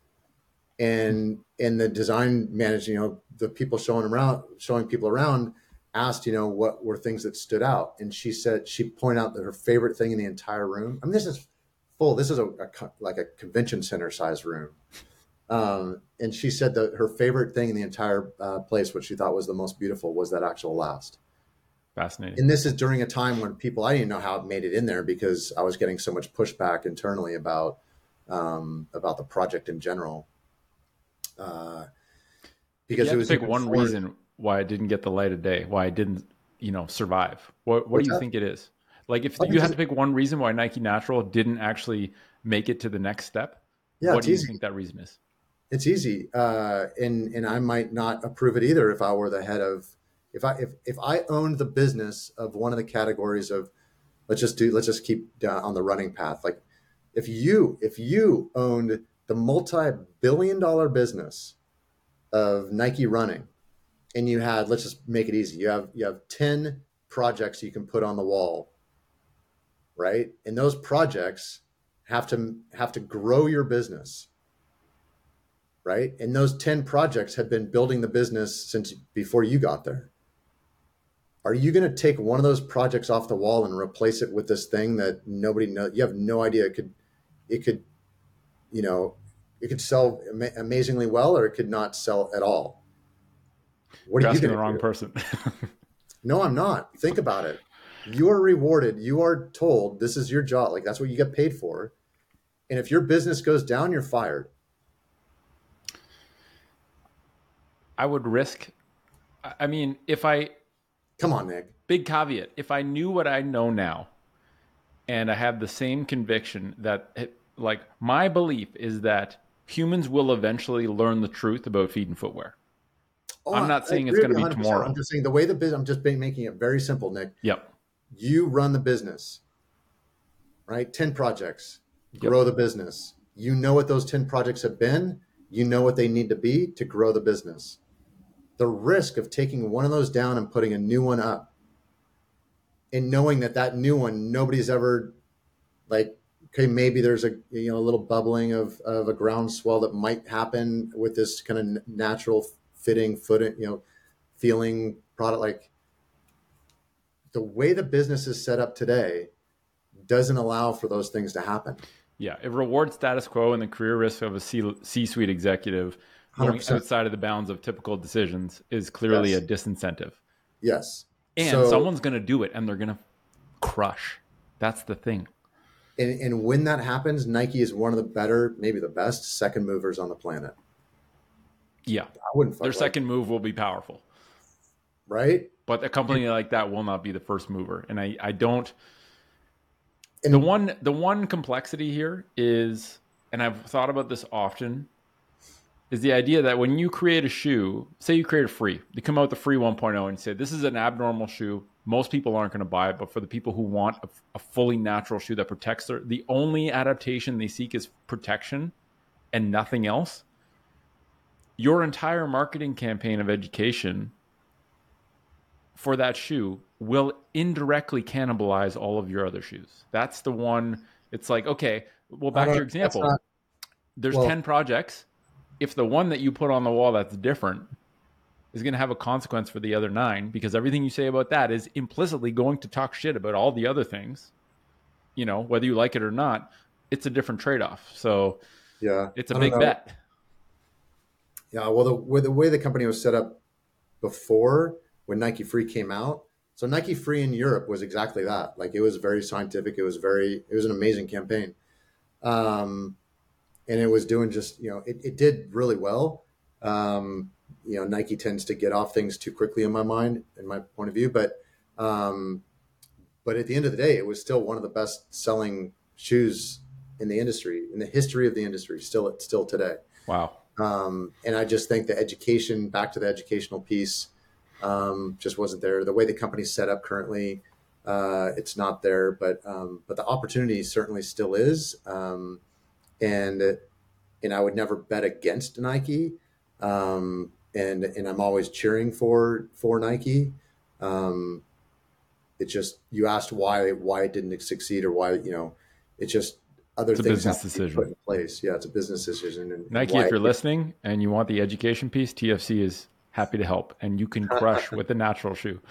and and the design manager, you know, the people showing around, showing people around, asked, you know, what were things that stood out, and she said she pointed out that her favorite thing in the entire room. I mean, this is full. This is a, a like a convention center size room. Um, and she said that her favorite thing in the entire uh, place, what she thought was the most beautiful, was that actual last. Fascinating. And this is during a time when people, I didn't know how it made it in there because I was getting so much pushback internally about um, about the project in general. Uh, because you it was pick one before, reason why it didn't get the light of day, why it didn't, you know, survive. What What do you that? think it is? Like, if I you had to pick one reason why Nike Natural didn't actually make it to the next step, yeah, what do you easy. think that reason is? It's easy, uh, and and I might not approve it either if I were the head of, if I if if I owned the business of one of the categories of, let's just do let's just keep on the running path. Like, if you if you owned the multi-billion dollar business of Nike Running, and you had, let's just make it easy, you have you have ten projects you can put on the wall, right? And those projects have to have to grow your business. Right? And those ten projects have been building the business since before you got there. Are you going to take one of those projects off the wall and replace it with this thing that nobody knows? You have no idea. It could, it could, you know, it could sell ama- amazingly well, or it could not sell at all. What You're are you asking going the wrong do? person. No, I'm not. Think about it. You are rewarded. You are told this is your job. Like, that's what you get paid for. And if your business goes down, you're fired. I would risk, I mean, if I, Come on, Nick. big caveat, if I knew what I know now and I have the same conviction that, it, like, my belief is that humans will eventually learn the truth about feet and footwear. Oh, I'm not I saying it's agree going to with be you one hundred percent. tomorrow. I'm just saying the way the business, I'm just making it very simple, Nick. Yep. You run the business, right? ten projects, grow Yep. the business. You know what those ten projects have been. You know what they need to be to grow the business. The risk of taking one of those down and putting a new one up, and knowing that that new one, nobody's ever, like, okay, maybe there's a, you know, a little bubbling of, of a groundswell that might happen with this kind of natural fitting, footing, you know, feeling product. Like, the way the business is set up today doesn't allow for those things to happen. Yeah, it rewards status quo and the career risk of a C- C-suite executive going one hundred percent. outside of the bounds of typical decisions is clearly Yes. a disincentive. Yes. And so, someone's going to do it and they're going to crush. That's the thing. And, and when that happens, Nike is one of the better, maybe the best second movers on the planet. Yeah. I wouldn't fuck Their like, second move will be powerful. right? But a company like that will not be the first mover. And I, I don't, And the one, the one complexity here is, and I've thought about this often, is the idea that when you create a shoe, say you create a free, you come out with the free one point oh and you say, this is an abnormal shoe. Most people aren't going to buy it, but for the people who want a, a fully natural shoe that protects their, the only adaptation they seek is protection and nothing else. Your entire marketing campaign of education for that shoe will indirectly cannibalize all of your other shoes. That's the one. It's like, okay, well, back to your example. Not, There's well, ten projects. If the one that you put on the wall that's different is going to have a consequence for the other nine, because everything you say about that is implicitly going to talk shit about all the other things, you know, whether you like it or not, it's a different trade-off. So yeah, it's a big know. bet. Yeah. Well, the way, the way the company was set up before when Nike Free came out, so Nike Free in Europe was exactly that. Like, it was very scientific. It was very, it was an amazing campaign. Um, and it was doing just, you know, it, it did really well. Um, you know, Nike tends to get off things too quickly in my mind, in my point of view. But, um, but at the end of the day, it was still one of the best selling shoes in the industry, in the history of the industry, still, still today. Wow. Um, and I just think the education, back to the educational piece, um, just wasn't there. The way the company's set up currently, uh, it's not there, but, um, but the opportunity certainly still is. Um, and, and I would never bet against Nike. Um, and, and I'm always cheering for, for Nike. Um, it just, you asked why, why it didn't succeed or why, you know, it's just other it's things a have business to be decision. put in place. Yeah. It's a business decision. And, Nike, and if you're listening and you want the education piece, T F C is happy to help, and you can crush with the natural shoe.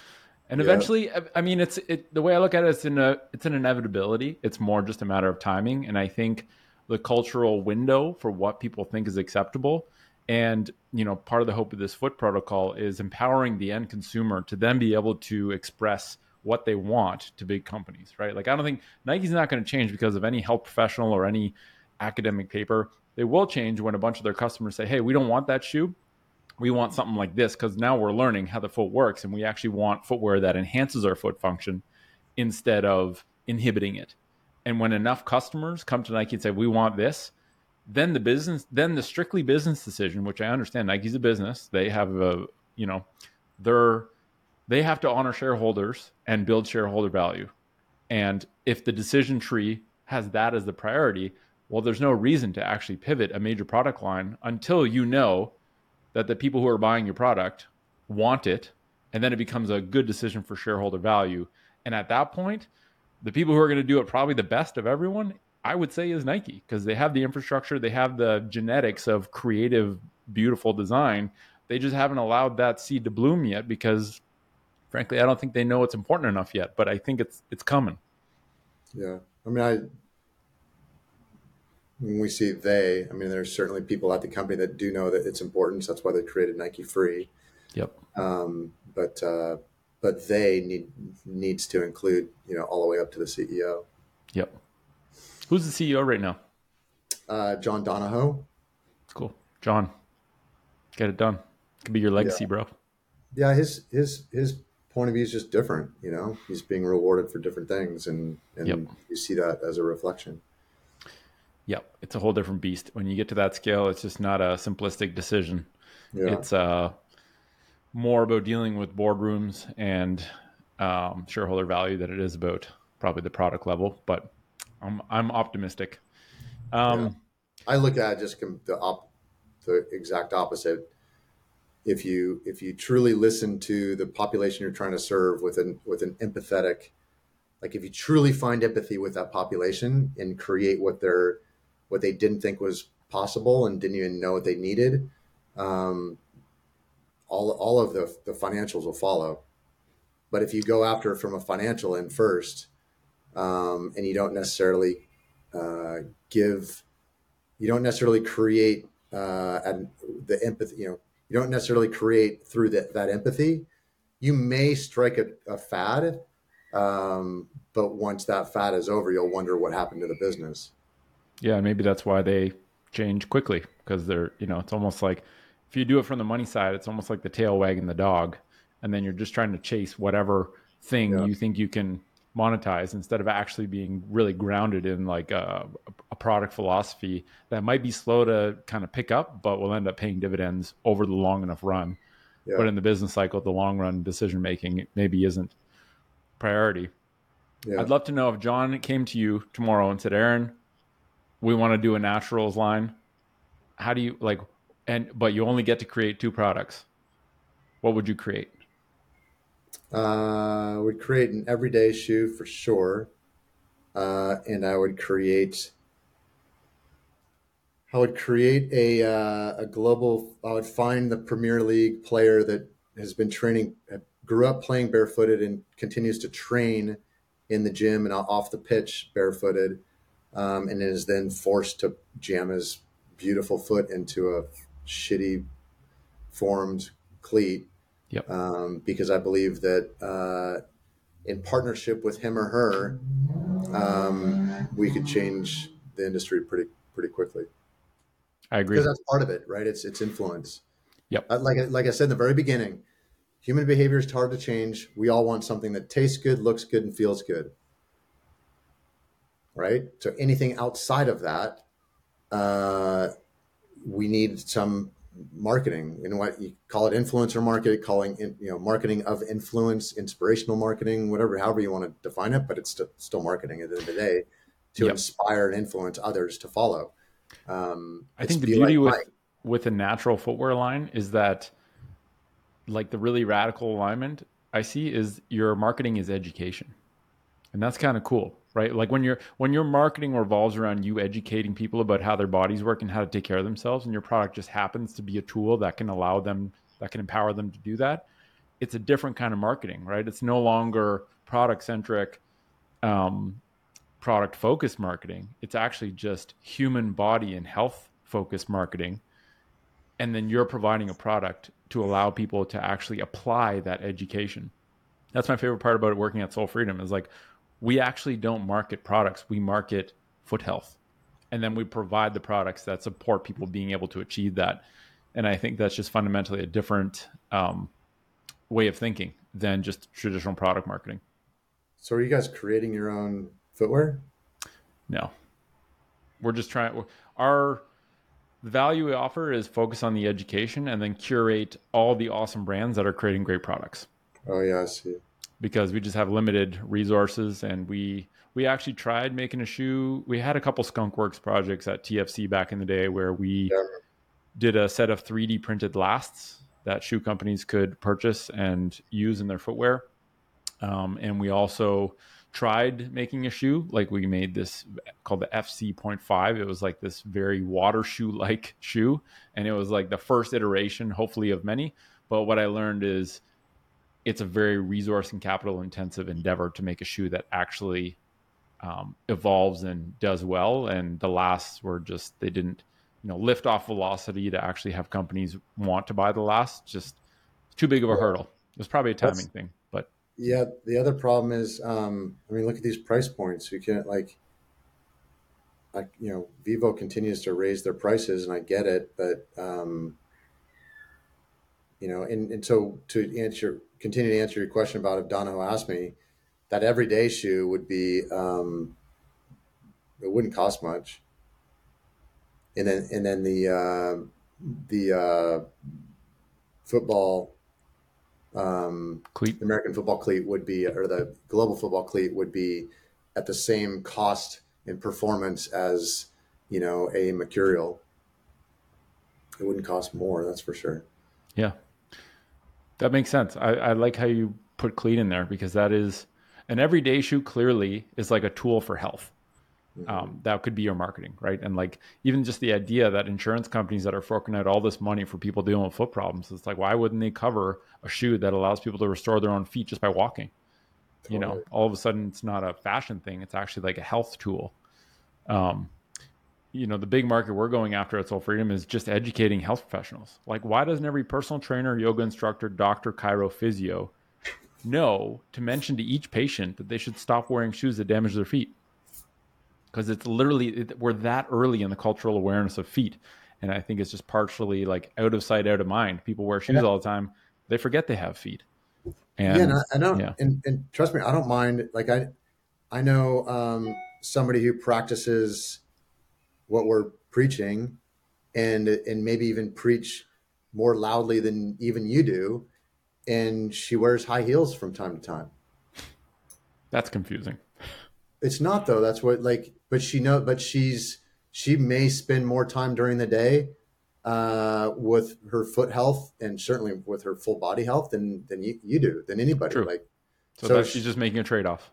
And Yeah. eventually, I mean, it's it, the way I look at it, it's in a it's an inevitability. It's more just a matter of timing. And I think the cultural window for what people think is acceptable, and you know, part of the hope of this foot protocol is empowering the end consumer to then be able to express what they want to big companies, right? Like, I don't think Nike's not going to change because of any health professional or any academic paper. They will change when a bunch of their customers say, "Hey, we don't want that shoe. We want something like this," because now we're learning how the foot works, and we actually want footwear that enhances our foot function instead of inhibiting it. And when enough customers come to Nike and say, "We want this," then the business, then the strictly business decision, which I understand, Nike's a business, they have a, you know, they're they have to honor shareholders and build shareholder value. And if the decision tree has that as the priority, well, there's no reason to actually pivot a major product line until you know that the people who are buying your product want it, and then it becomes a good decision for shareholder value. And at that point, the people who are going to do it probably the best of everyone, I would say, is Nike, because they have the infrastructure, they have the genetics of creative, beautiful design. They just haven't allowed that seed to bloom yet because, frankly, I don't think they know it's important enough yet, but I think it's it's coming. Yeah. I mean, I when we see they, I mean, there's certainly people at the company that do know that it's important. So that's why they created Nike Free. Yep. Um, but uh, but they need needs to include, you know, all the way up to the C E O. Yep. Who's the C E O right now? Uh, John Donahoe. Cool. John, get it done. Could be your legacy, Yeah. bro. Yeah, his his his point of view is just different. You know, he's being rewarded for different things, and and Yep. you see that as a reflection. Yep. It's a whole different beast. When you get to that scale, it's just not a simplistic decision. Yeah. It's uh, more about dealing with boardrooms and um, shareholder value than it is about probably the product level. But I'm I'm optimistic. Um, Yeah. I look at it just com- the op- the exact opposite. If you if you truly listen to the population you're trying to serve with an with an empathetic, like if you truly find empathy with that population and create what they're what they didn't think was possible and didn't even know what they needed, um, all all of the the financials will follow. But if you go after it from a financial end first, um, and you don't necessarily uh, give, you don't necessarily create uh, and the empathy, you know, you don't necessarily create through that that empathy. You may strike a, a fad, um, but once that fad is over, you'll wonder what happened to the business. yeah, maybe that's why they change quickly, because they're, you know, it's almost like if you do it from the money side, it's almost like the tail wagging the dog, and then you're just trying to chase whatever thing Yeah, you think you can monetize instead of actually being really grounded in like a, a product philosophy that might be slow to kind of pick up, but will end up paying dividends over the long enough run. yeah, But in the business cycle, the long run decision making maybe isn't priority. yeah. I'd love to know if John came to you tomorrow and said, "Aaron, we want to do a naturals line. How do you like, and but you only get to create two products. What would you create?" Uh, I would create an everyday shoe for sure, uh, and I would create. I would create a uh, a global. I would find the Premier League player that has been training, grew up playing barefooted, and continues to train in the gym and off the pitch barefooted, um, and is then forced to jam his beautiful foot into a shitty formed cleat, Yep. um, because I believe that uh, in partnership with him or her, um, we could change the industry pretty pretty quickly. I agree. Because that's part of it, right? It's it's influence. Yep. Uh, Like like I said in the very beginning, human behavior is hard to change. We all want something that tastes good, looks good, and feels good, right? So anything outside of that, uh, we need some marketing. You know what you call it, influencer marketing, calling in, you know, marketing of influence, inspirational marketing, whatever, however you want to define it. But it's st- still marketing at the end of the day to Yep. inspire and influence others to follow. Um, I it's think the be beauty like with Mike. with a natural footwear line is that, like, the really radical alignment I see is your marketing is education. And that's kind of cool, right? Like when your when your marketing revolves around you educating people about how their bodies work and how to take care of themselves, and your product just happens to be a tool that can allow them, that can empower them to do that, it's a different kind of marketing, right? It's no longer product centric, um, product focused marketing. It's actually just human body and health focused marketing. And then you're providing a product to allow people to actually apply that education. That's my favorite part about it, working at Soul Freedom, is like, we actually don't market products. We market foot health. And then we provide the products that support people being able to achieve that. And I think that's just fundamentally a different um, way of thinking than just traditional product marketing. So are you guys creating your own footwear? No, we're just trying. Our value we offer is focus on the education and then curate all the awesome brands that are creating great products. Oh yeah, I see. Because we just have limited resources, and we we actually tried making a shoe. We had a couple Skunk Works projects at T F C back in the day where we yeah. did a set of three D printed lasts that shoe companies could purchase and use in their footwear. Um, and we also tried making a shoe. Like, we made this called the F C point five. It was like this very water shoe like shoe. And it was like the first iteration, hopefully, of many. But what I learned is it's a very resource and capital intensive endeavor to make a shoe that actually um, evolves and does well. And the lasts were just, they didn't, you know, lift off velocity to actually have companies want to buy the last. Just too big of a yeah. hurdle. It was probably a timing That's, thing, but yeah. The other problem is, um, I mean, look at these price points. You can't like, like, you know, Vivo continues to raise their prices, and I get it, but, um, you know, and, and so to answer, continue to answer your question about if Donahoe asked me, that everyday shoe would be, um, it wouldn't cost much. And then, and then the, uh, the, uh, football, um, cleat, the American football cleat would be, or the global football cleat would be at the same cost and performance as, you know, a Mercurial. It wouldn't cost more, that's for sure. Yeah. That makes sense. I, I like how you put cleat in there, because that is an everyday shoe clearly is like a tool for health. Mm-hmm. Um, that could be your marketing, right? And like, even just the idea that insurance companies that are forking out all this money for people dealing with foot problems, it's like, why wouldn't they cover a shoe that allows people to restore their own feet just by walking? Totally. You know, all of a sudden it's not a fashion thing. It's actually like a health tool. Um, you know, the big market we're going after at Soul Freedom is just educating health professionals. Like, why doesn't every personal trainer, yoga instructor, doctor, chiro, physio know to mention to each patient that they should stop wearing shoes that damage their feet? Because it's literally, it, we're that early in the cultural awareness of feet. And I think it's just partially like out of sight, out of mind. People wear shoes yeah. all the time. They forget they have feet. And, yeah, and I, I don't, yeah. and, and trust me, I don't mind. Like, I, I know um, somebody who practices what we're preaching, and and maybe even preach more loudly than even you do, and she wears high heels from time to time. That's confusing. It's not, though. That's what, like, but she know, but she's she may spend more time during the day uh, with her foot health, and certainly with her full body health than than you, you do, than anybody. True. Like, so, so that she's just making a trade-off.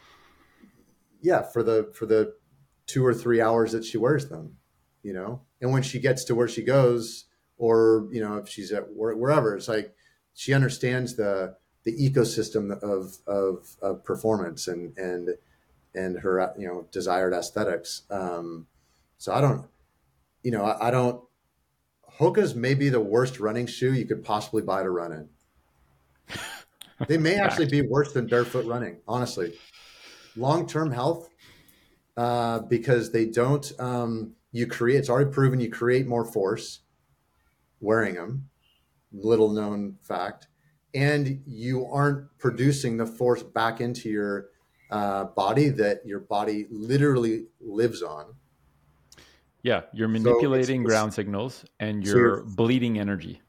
Yeah, for the for the two or three hours that she wears them, you know, and when she gets to where she goes, or, you know, if she's at work, wherever, it's like she understands the the ecosystem of of, of performance and and and her, you know, desired aesthetics. Um, so I don't, you know, I, I don't. Hoka's may be the worst running shoe you could possibly buy to run in. They may actually be worse than barefoot running, honestly. Long-term health. Uh, because they don't, um, you create, it's already proven you create more force wearing them, little known fact, and you aren't producing the force back into your uh, body that your body literally lives on. Yeah, you're manipulating so it's, ground it's, signals and you're, so you're bleeding energy.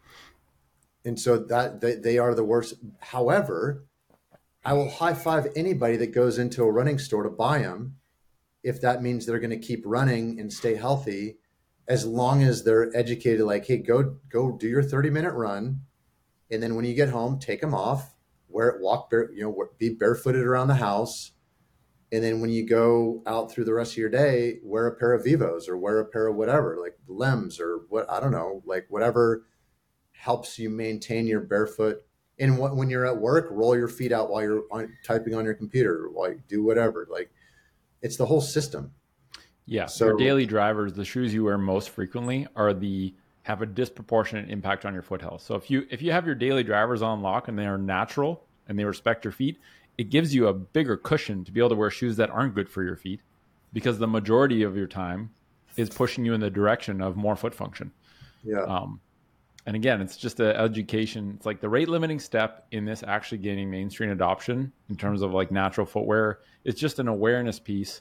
And so that they, they are the worst. However, I will high five anybody that goes into a running store to buy them, if that means they're going to keep running and stay healthy, as long as they're educated, like, hey, go go do your thirty minute run, and then when you get home, take them off, wear it, walk bare, you know, be barefooted around the house, and then when you go out through the rest of your day, wear a pair of Vivos or wear a pair of whatever, like Lems or what, I don't know, like whatever helps you maintain your barefoot And wh- when you're at work, roll your feet out while you're on, typing on your computer, while you do whatever. Like, it's the whole system. Yeah, your So daily drivers, the shoes you wear most frequently, are the have a disproportionate impact on your foot health. So if you if you have your daily drivers on lock and they are natural and they respect your feet, it gives you a bigger cushion to be able to wear shoes that aren't good for your feet, because the majority of your time is pushing you in the direction of more foot function. yeah, Um, and again, it's just an education. It's like the rate limiting step in this actually gaining mainstream adoption in terms of like natural footwear. It's just an awareness piece.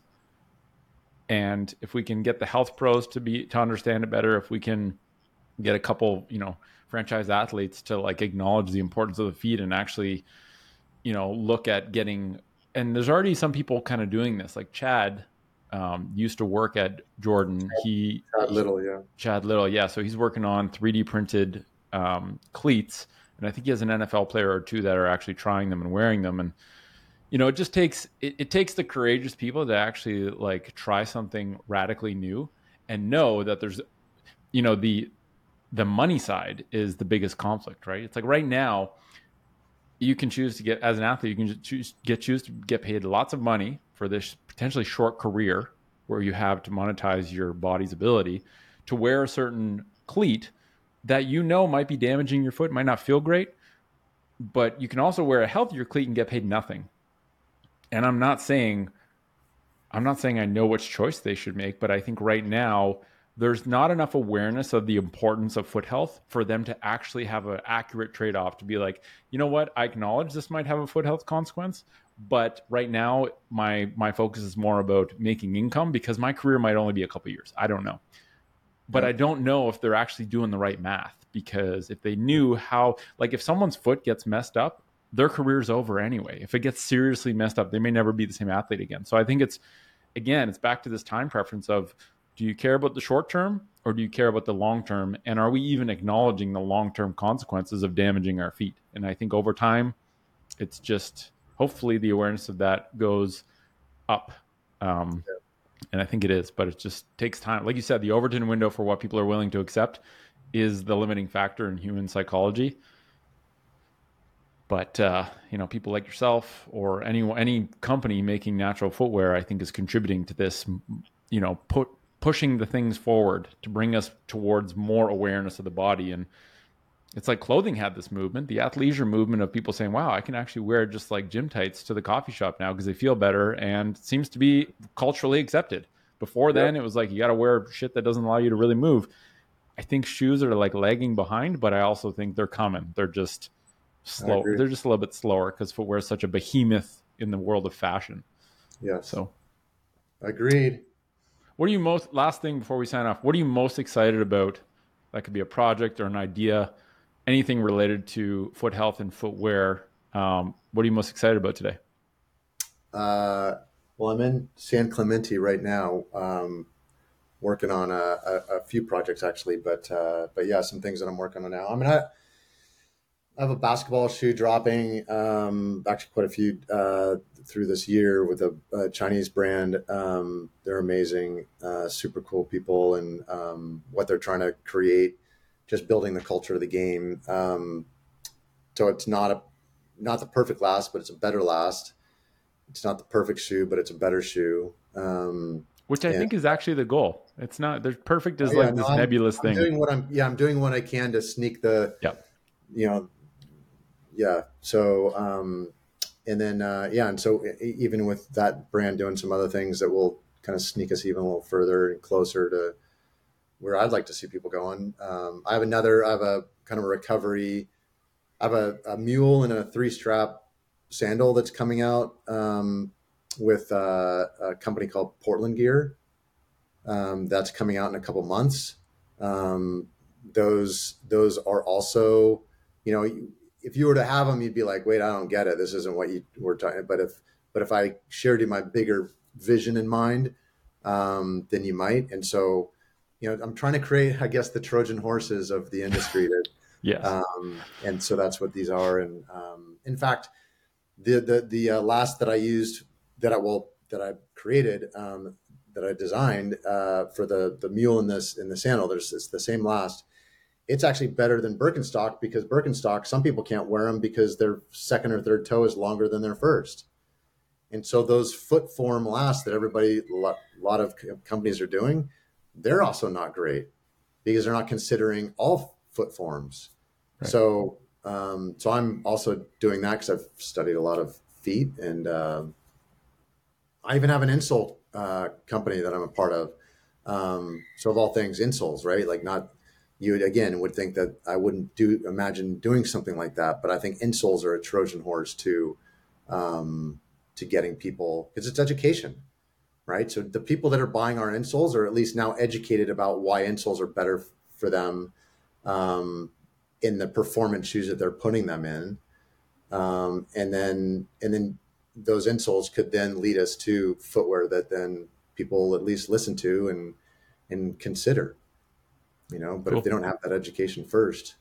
And if we can get the health pros to be to understand it better, if we can get a couple, you know, franchise athletes to like acknowledge the importance of the feet and actually, you know, look at getting, and there's already some people kind of doing this. Like Chad um, used to work at Jordan. He, Chad Little, yeah. Chad Little, yeah. So he's working on three D printed um, cleats, and I think he has an N F L player or two that are actually trying them and wearing them. And you know, it just takes it, it takes the courageous people to actually like try something radically new and know that there's, you know, the the money side is the biggest conflict, right? It's like right now, you can choose to get, as an athlete, you can choose get choose to get paid lots of money for this potentially short career where you have to monetize your body's ability to wear a certain cleat that you know might be damaging your foot, might not feel great, but you can also wear a healthier cleat and get paid nothing. And I'm not saying I'm not saying I know which choice they should make, but I think right now there's not enough awareness of the importance of foot health for them to actually have an accurate trade-off to be like, you know what, I acknowledge this might have a foot health consequence, but right now my my focus is more about making income because my career might only be a couple of years. I don't know. But Yeah. I don't know if they're actually doing the right math, because if they knew how, like if someone's foot gets messed up, their career's over anyway. If it gets seriously messed up, they may never be the same athlete again. So I think it's, again, it's back to this time preference of, do you care about the short term or do you care about the long term? And are we even acknowledging the long-term consequences of damaging our feet? And I think over time, it's just, hopefully the awareness of that goes up. Um, and I think it is, but it just takes time. Like you said, the Overton window for what people are willing to accept is the limiting factor in human psychology. But uh, you know, people like yourself or any any company making natural footwear, I think, is contributing to this. You know, put pushing the things forward to bring us towards more awareness of the body. And it's like clothing had this movement, the athleisure movement of people saying, "Wow, I can actually wear just like gym tights to the coffee shop now because they feel better," and it seems to be culturally accepted. Before then, Yep. it was like you got to wear shit that doesn't allow you to really move. I think shoes are like lagging behind, but I also think they're coming. They're just I slow. agree. They're just a little bit slower because footwear is such a behemoth in the world of fashion. Yes. So, Agreed. what are you most, last thing before we sign off, what are you most excited about? That could be a project or an idea, anything related to foot health and footwear. Um, what are you most excited about today? Uh, well, I'm in San Clemente right now, um, working on a, a, a few projects actually, but uh, but yeah, some things that I'm working on now. I mean, I, I have a basketball shoe dropping, um, actually quite a few uh, through this year with a, a Chinese brand. Um, they're amazing, uh, super cool people, and um, what they're trying to create, just building the culture of the game. Um, so it's not a not the perfect last, but it's a better last. It's not the perfect shoe, but it's a better shoe. Um, Which I and think is actually the goal. It's not, there's perfect oh, is yeah, like no, this I'm, nebulous I'm thing. doing what I'm yeah I'm doing what I can to sneak the Yeah. you know yeah so um, and then uh, yeah and so e- even with that brand doing some other things that will kind of sneak us even a little further and closer to where I'd like to see people going. Um, I have another I have a kind of a recovery. I have a, a mule and a three strap sandal that's coming out um, with uh, a company called Portland Gear. Um, that's coming out in a couple months. Um, those those are also, you know, if you were to have them, you'd be like, wait, I don't get it. This isn't what you were talking. But if but if I shared you my bigger vision in mind, um, then you might. And so, you know, I'm trying to create, I guess, the Trojan horses of the industry. That, Yes. um, and so that's what these are. And um, in fact, the the the uh, last that I used that I will that I created. Um, that I designed uh, for the the mule in this in the sandal. There's it's the same last. it's actually better than Birkenstock, because Birkenstock, some people can't wear them because their second or third toe is longer than their first. And so those foot form lasts that everybody, a lot of companies are doing, they're also not great because they're not considering all foot forms. Right. So, um, so I'm also doing that because I've studied a lot of feet, and uh, I even have an insole uh, company that I'm a part of. Um, so of all things, insoles, right? Like not, you again would think that I wouldn't do, imagine doing something like that, but I think insoles are a Trojan horse to, um, to getting people, because it's education, right? So the people that are buying our insoles are at least now educated about why insoles are better f- for them um, in the performance shoes that they're putting them in. Um, and then, and then those insoles could then lead us to footwear that then people at least listen to and, and consider, you know, but cool. If they don't have that education first,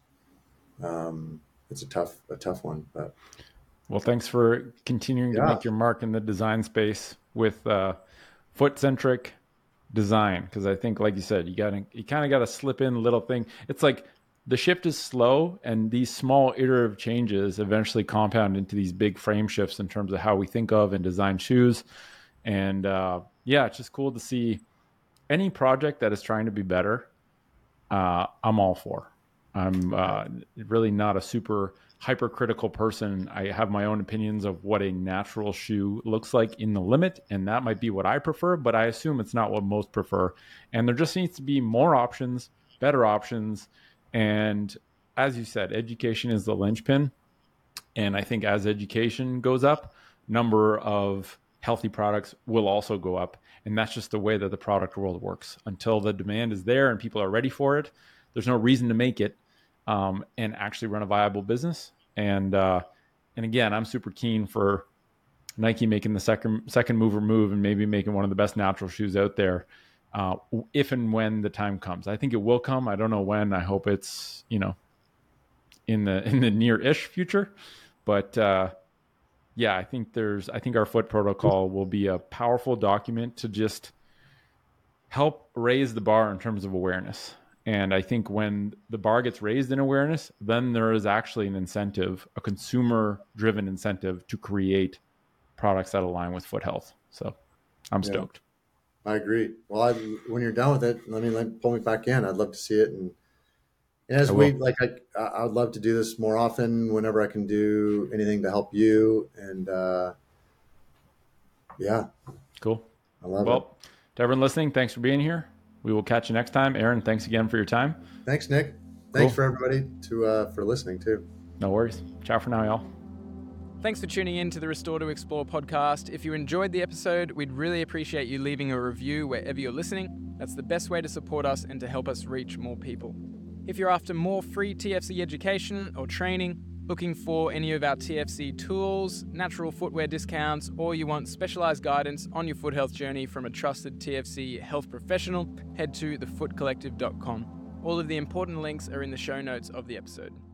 um, it's a tough, a tough one, but. Well, thanks for continuing yeah. to make your mark in the design space with uh, foot-centric design. Because I think, like you said, you got to you kind of got to slip in a little thing. It's like the shift is slow, and these small iterative changes eventually compound into these big frame shifts in terms of how we think of and design shoes. And uh, yeah, it's just cool to see any project that is trying to be better. Uh, I'm all for. I'm uh, really not a super hypercritical person. I have my own opinions of what a natural shoe looks like in the limit, and that might be what I prefer, but I assume it's not what most prefer. And there just needs to be more options, better options. And as you said, education is the linchpin. And I think as education goes up, number of healthy products will also go up. And that's just the way that the product world works. Until the demand is there and people are ready for it, there's no reason to make it. Um, and actually run a viable business. And uh, and again, I'm super keen for Nike making the second second mover move and maybe making one of the best natural shoes out there, uh, if and when the time comes. I think it will come. I don't know when. I hope it's, you know, in the in the near-ish future. But uh, yeah, I think there's I think our foot protocol will be a powerful document to just help raise the bar in terms of awareness. And I think when the bar gets raised in awareness, then there is actually an incentive, a consumer-driven incentive to create products that align with foot health. So I'm yeah, stoked. I agree. Well, I, when you're done with it, let me let, pull me back in. I'd love to see it. And, and as we, like, I, I would love to do this more often whenever I can do anything to help you. And uh, yeah. Cool. I love well, it. Well, to everyone listening, thanks for being here. We will catch you next time. Aaron, thanks again for your time. Thanks, Nick. Thanks cool. for everybody to uh, for listening too. No worries. Ciao for now, y'all. Thanks for tuning in to the Restore to Explore podcast. If you enjoyed the episode, we'd really appreciate you leaving a review wherever you're listening. That's the best way to support us and to help us reach more people. If you're after more free T F C education or training, looking for any of our T F C tools, natural footwear discounts, or you want specialized guidance on your foot health journey from a trusted T F C health professional, head to the foot collective dot com. All of the important links are in the show notes of the episode.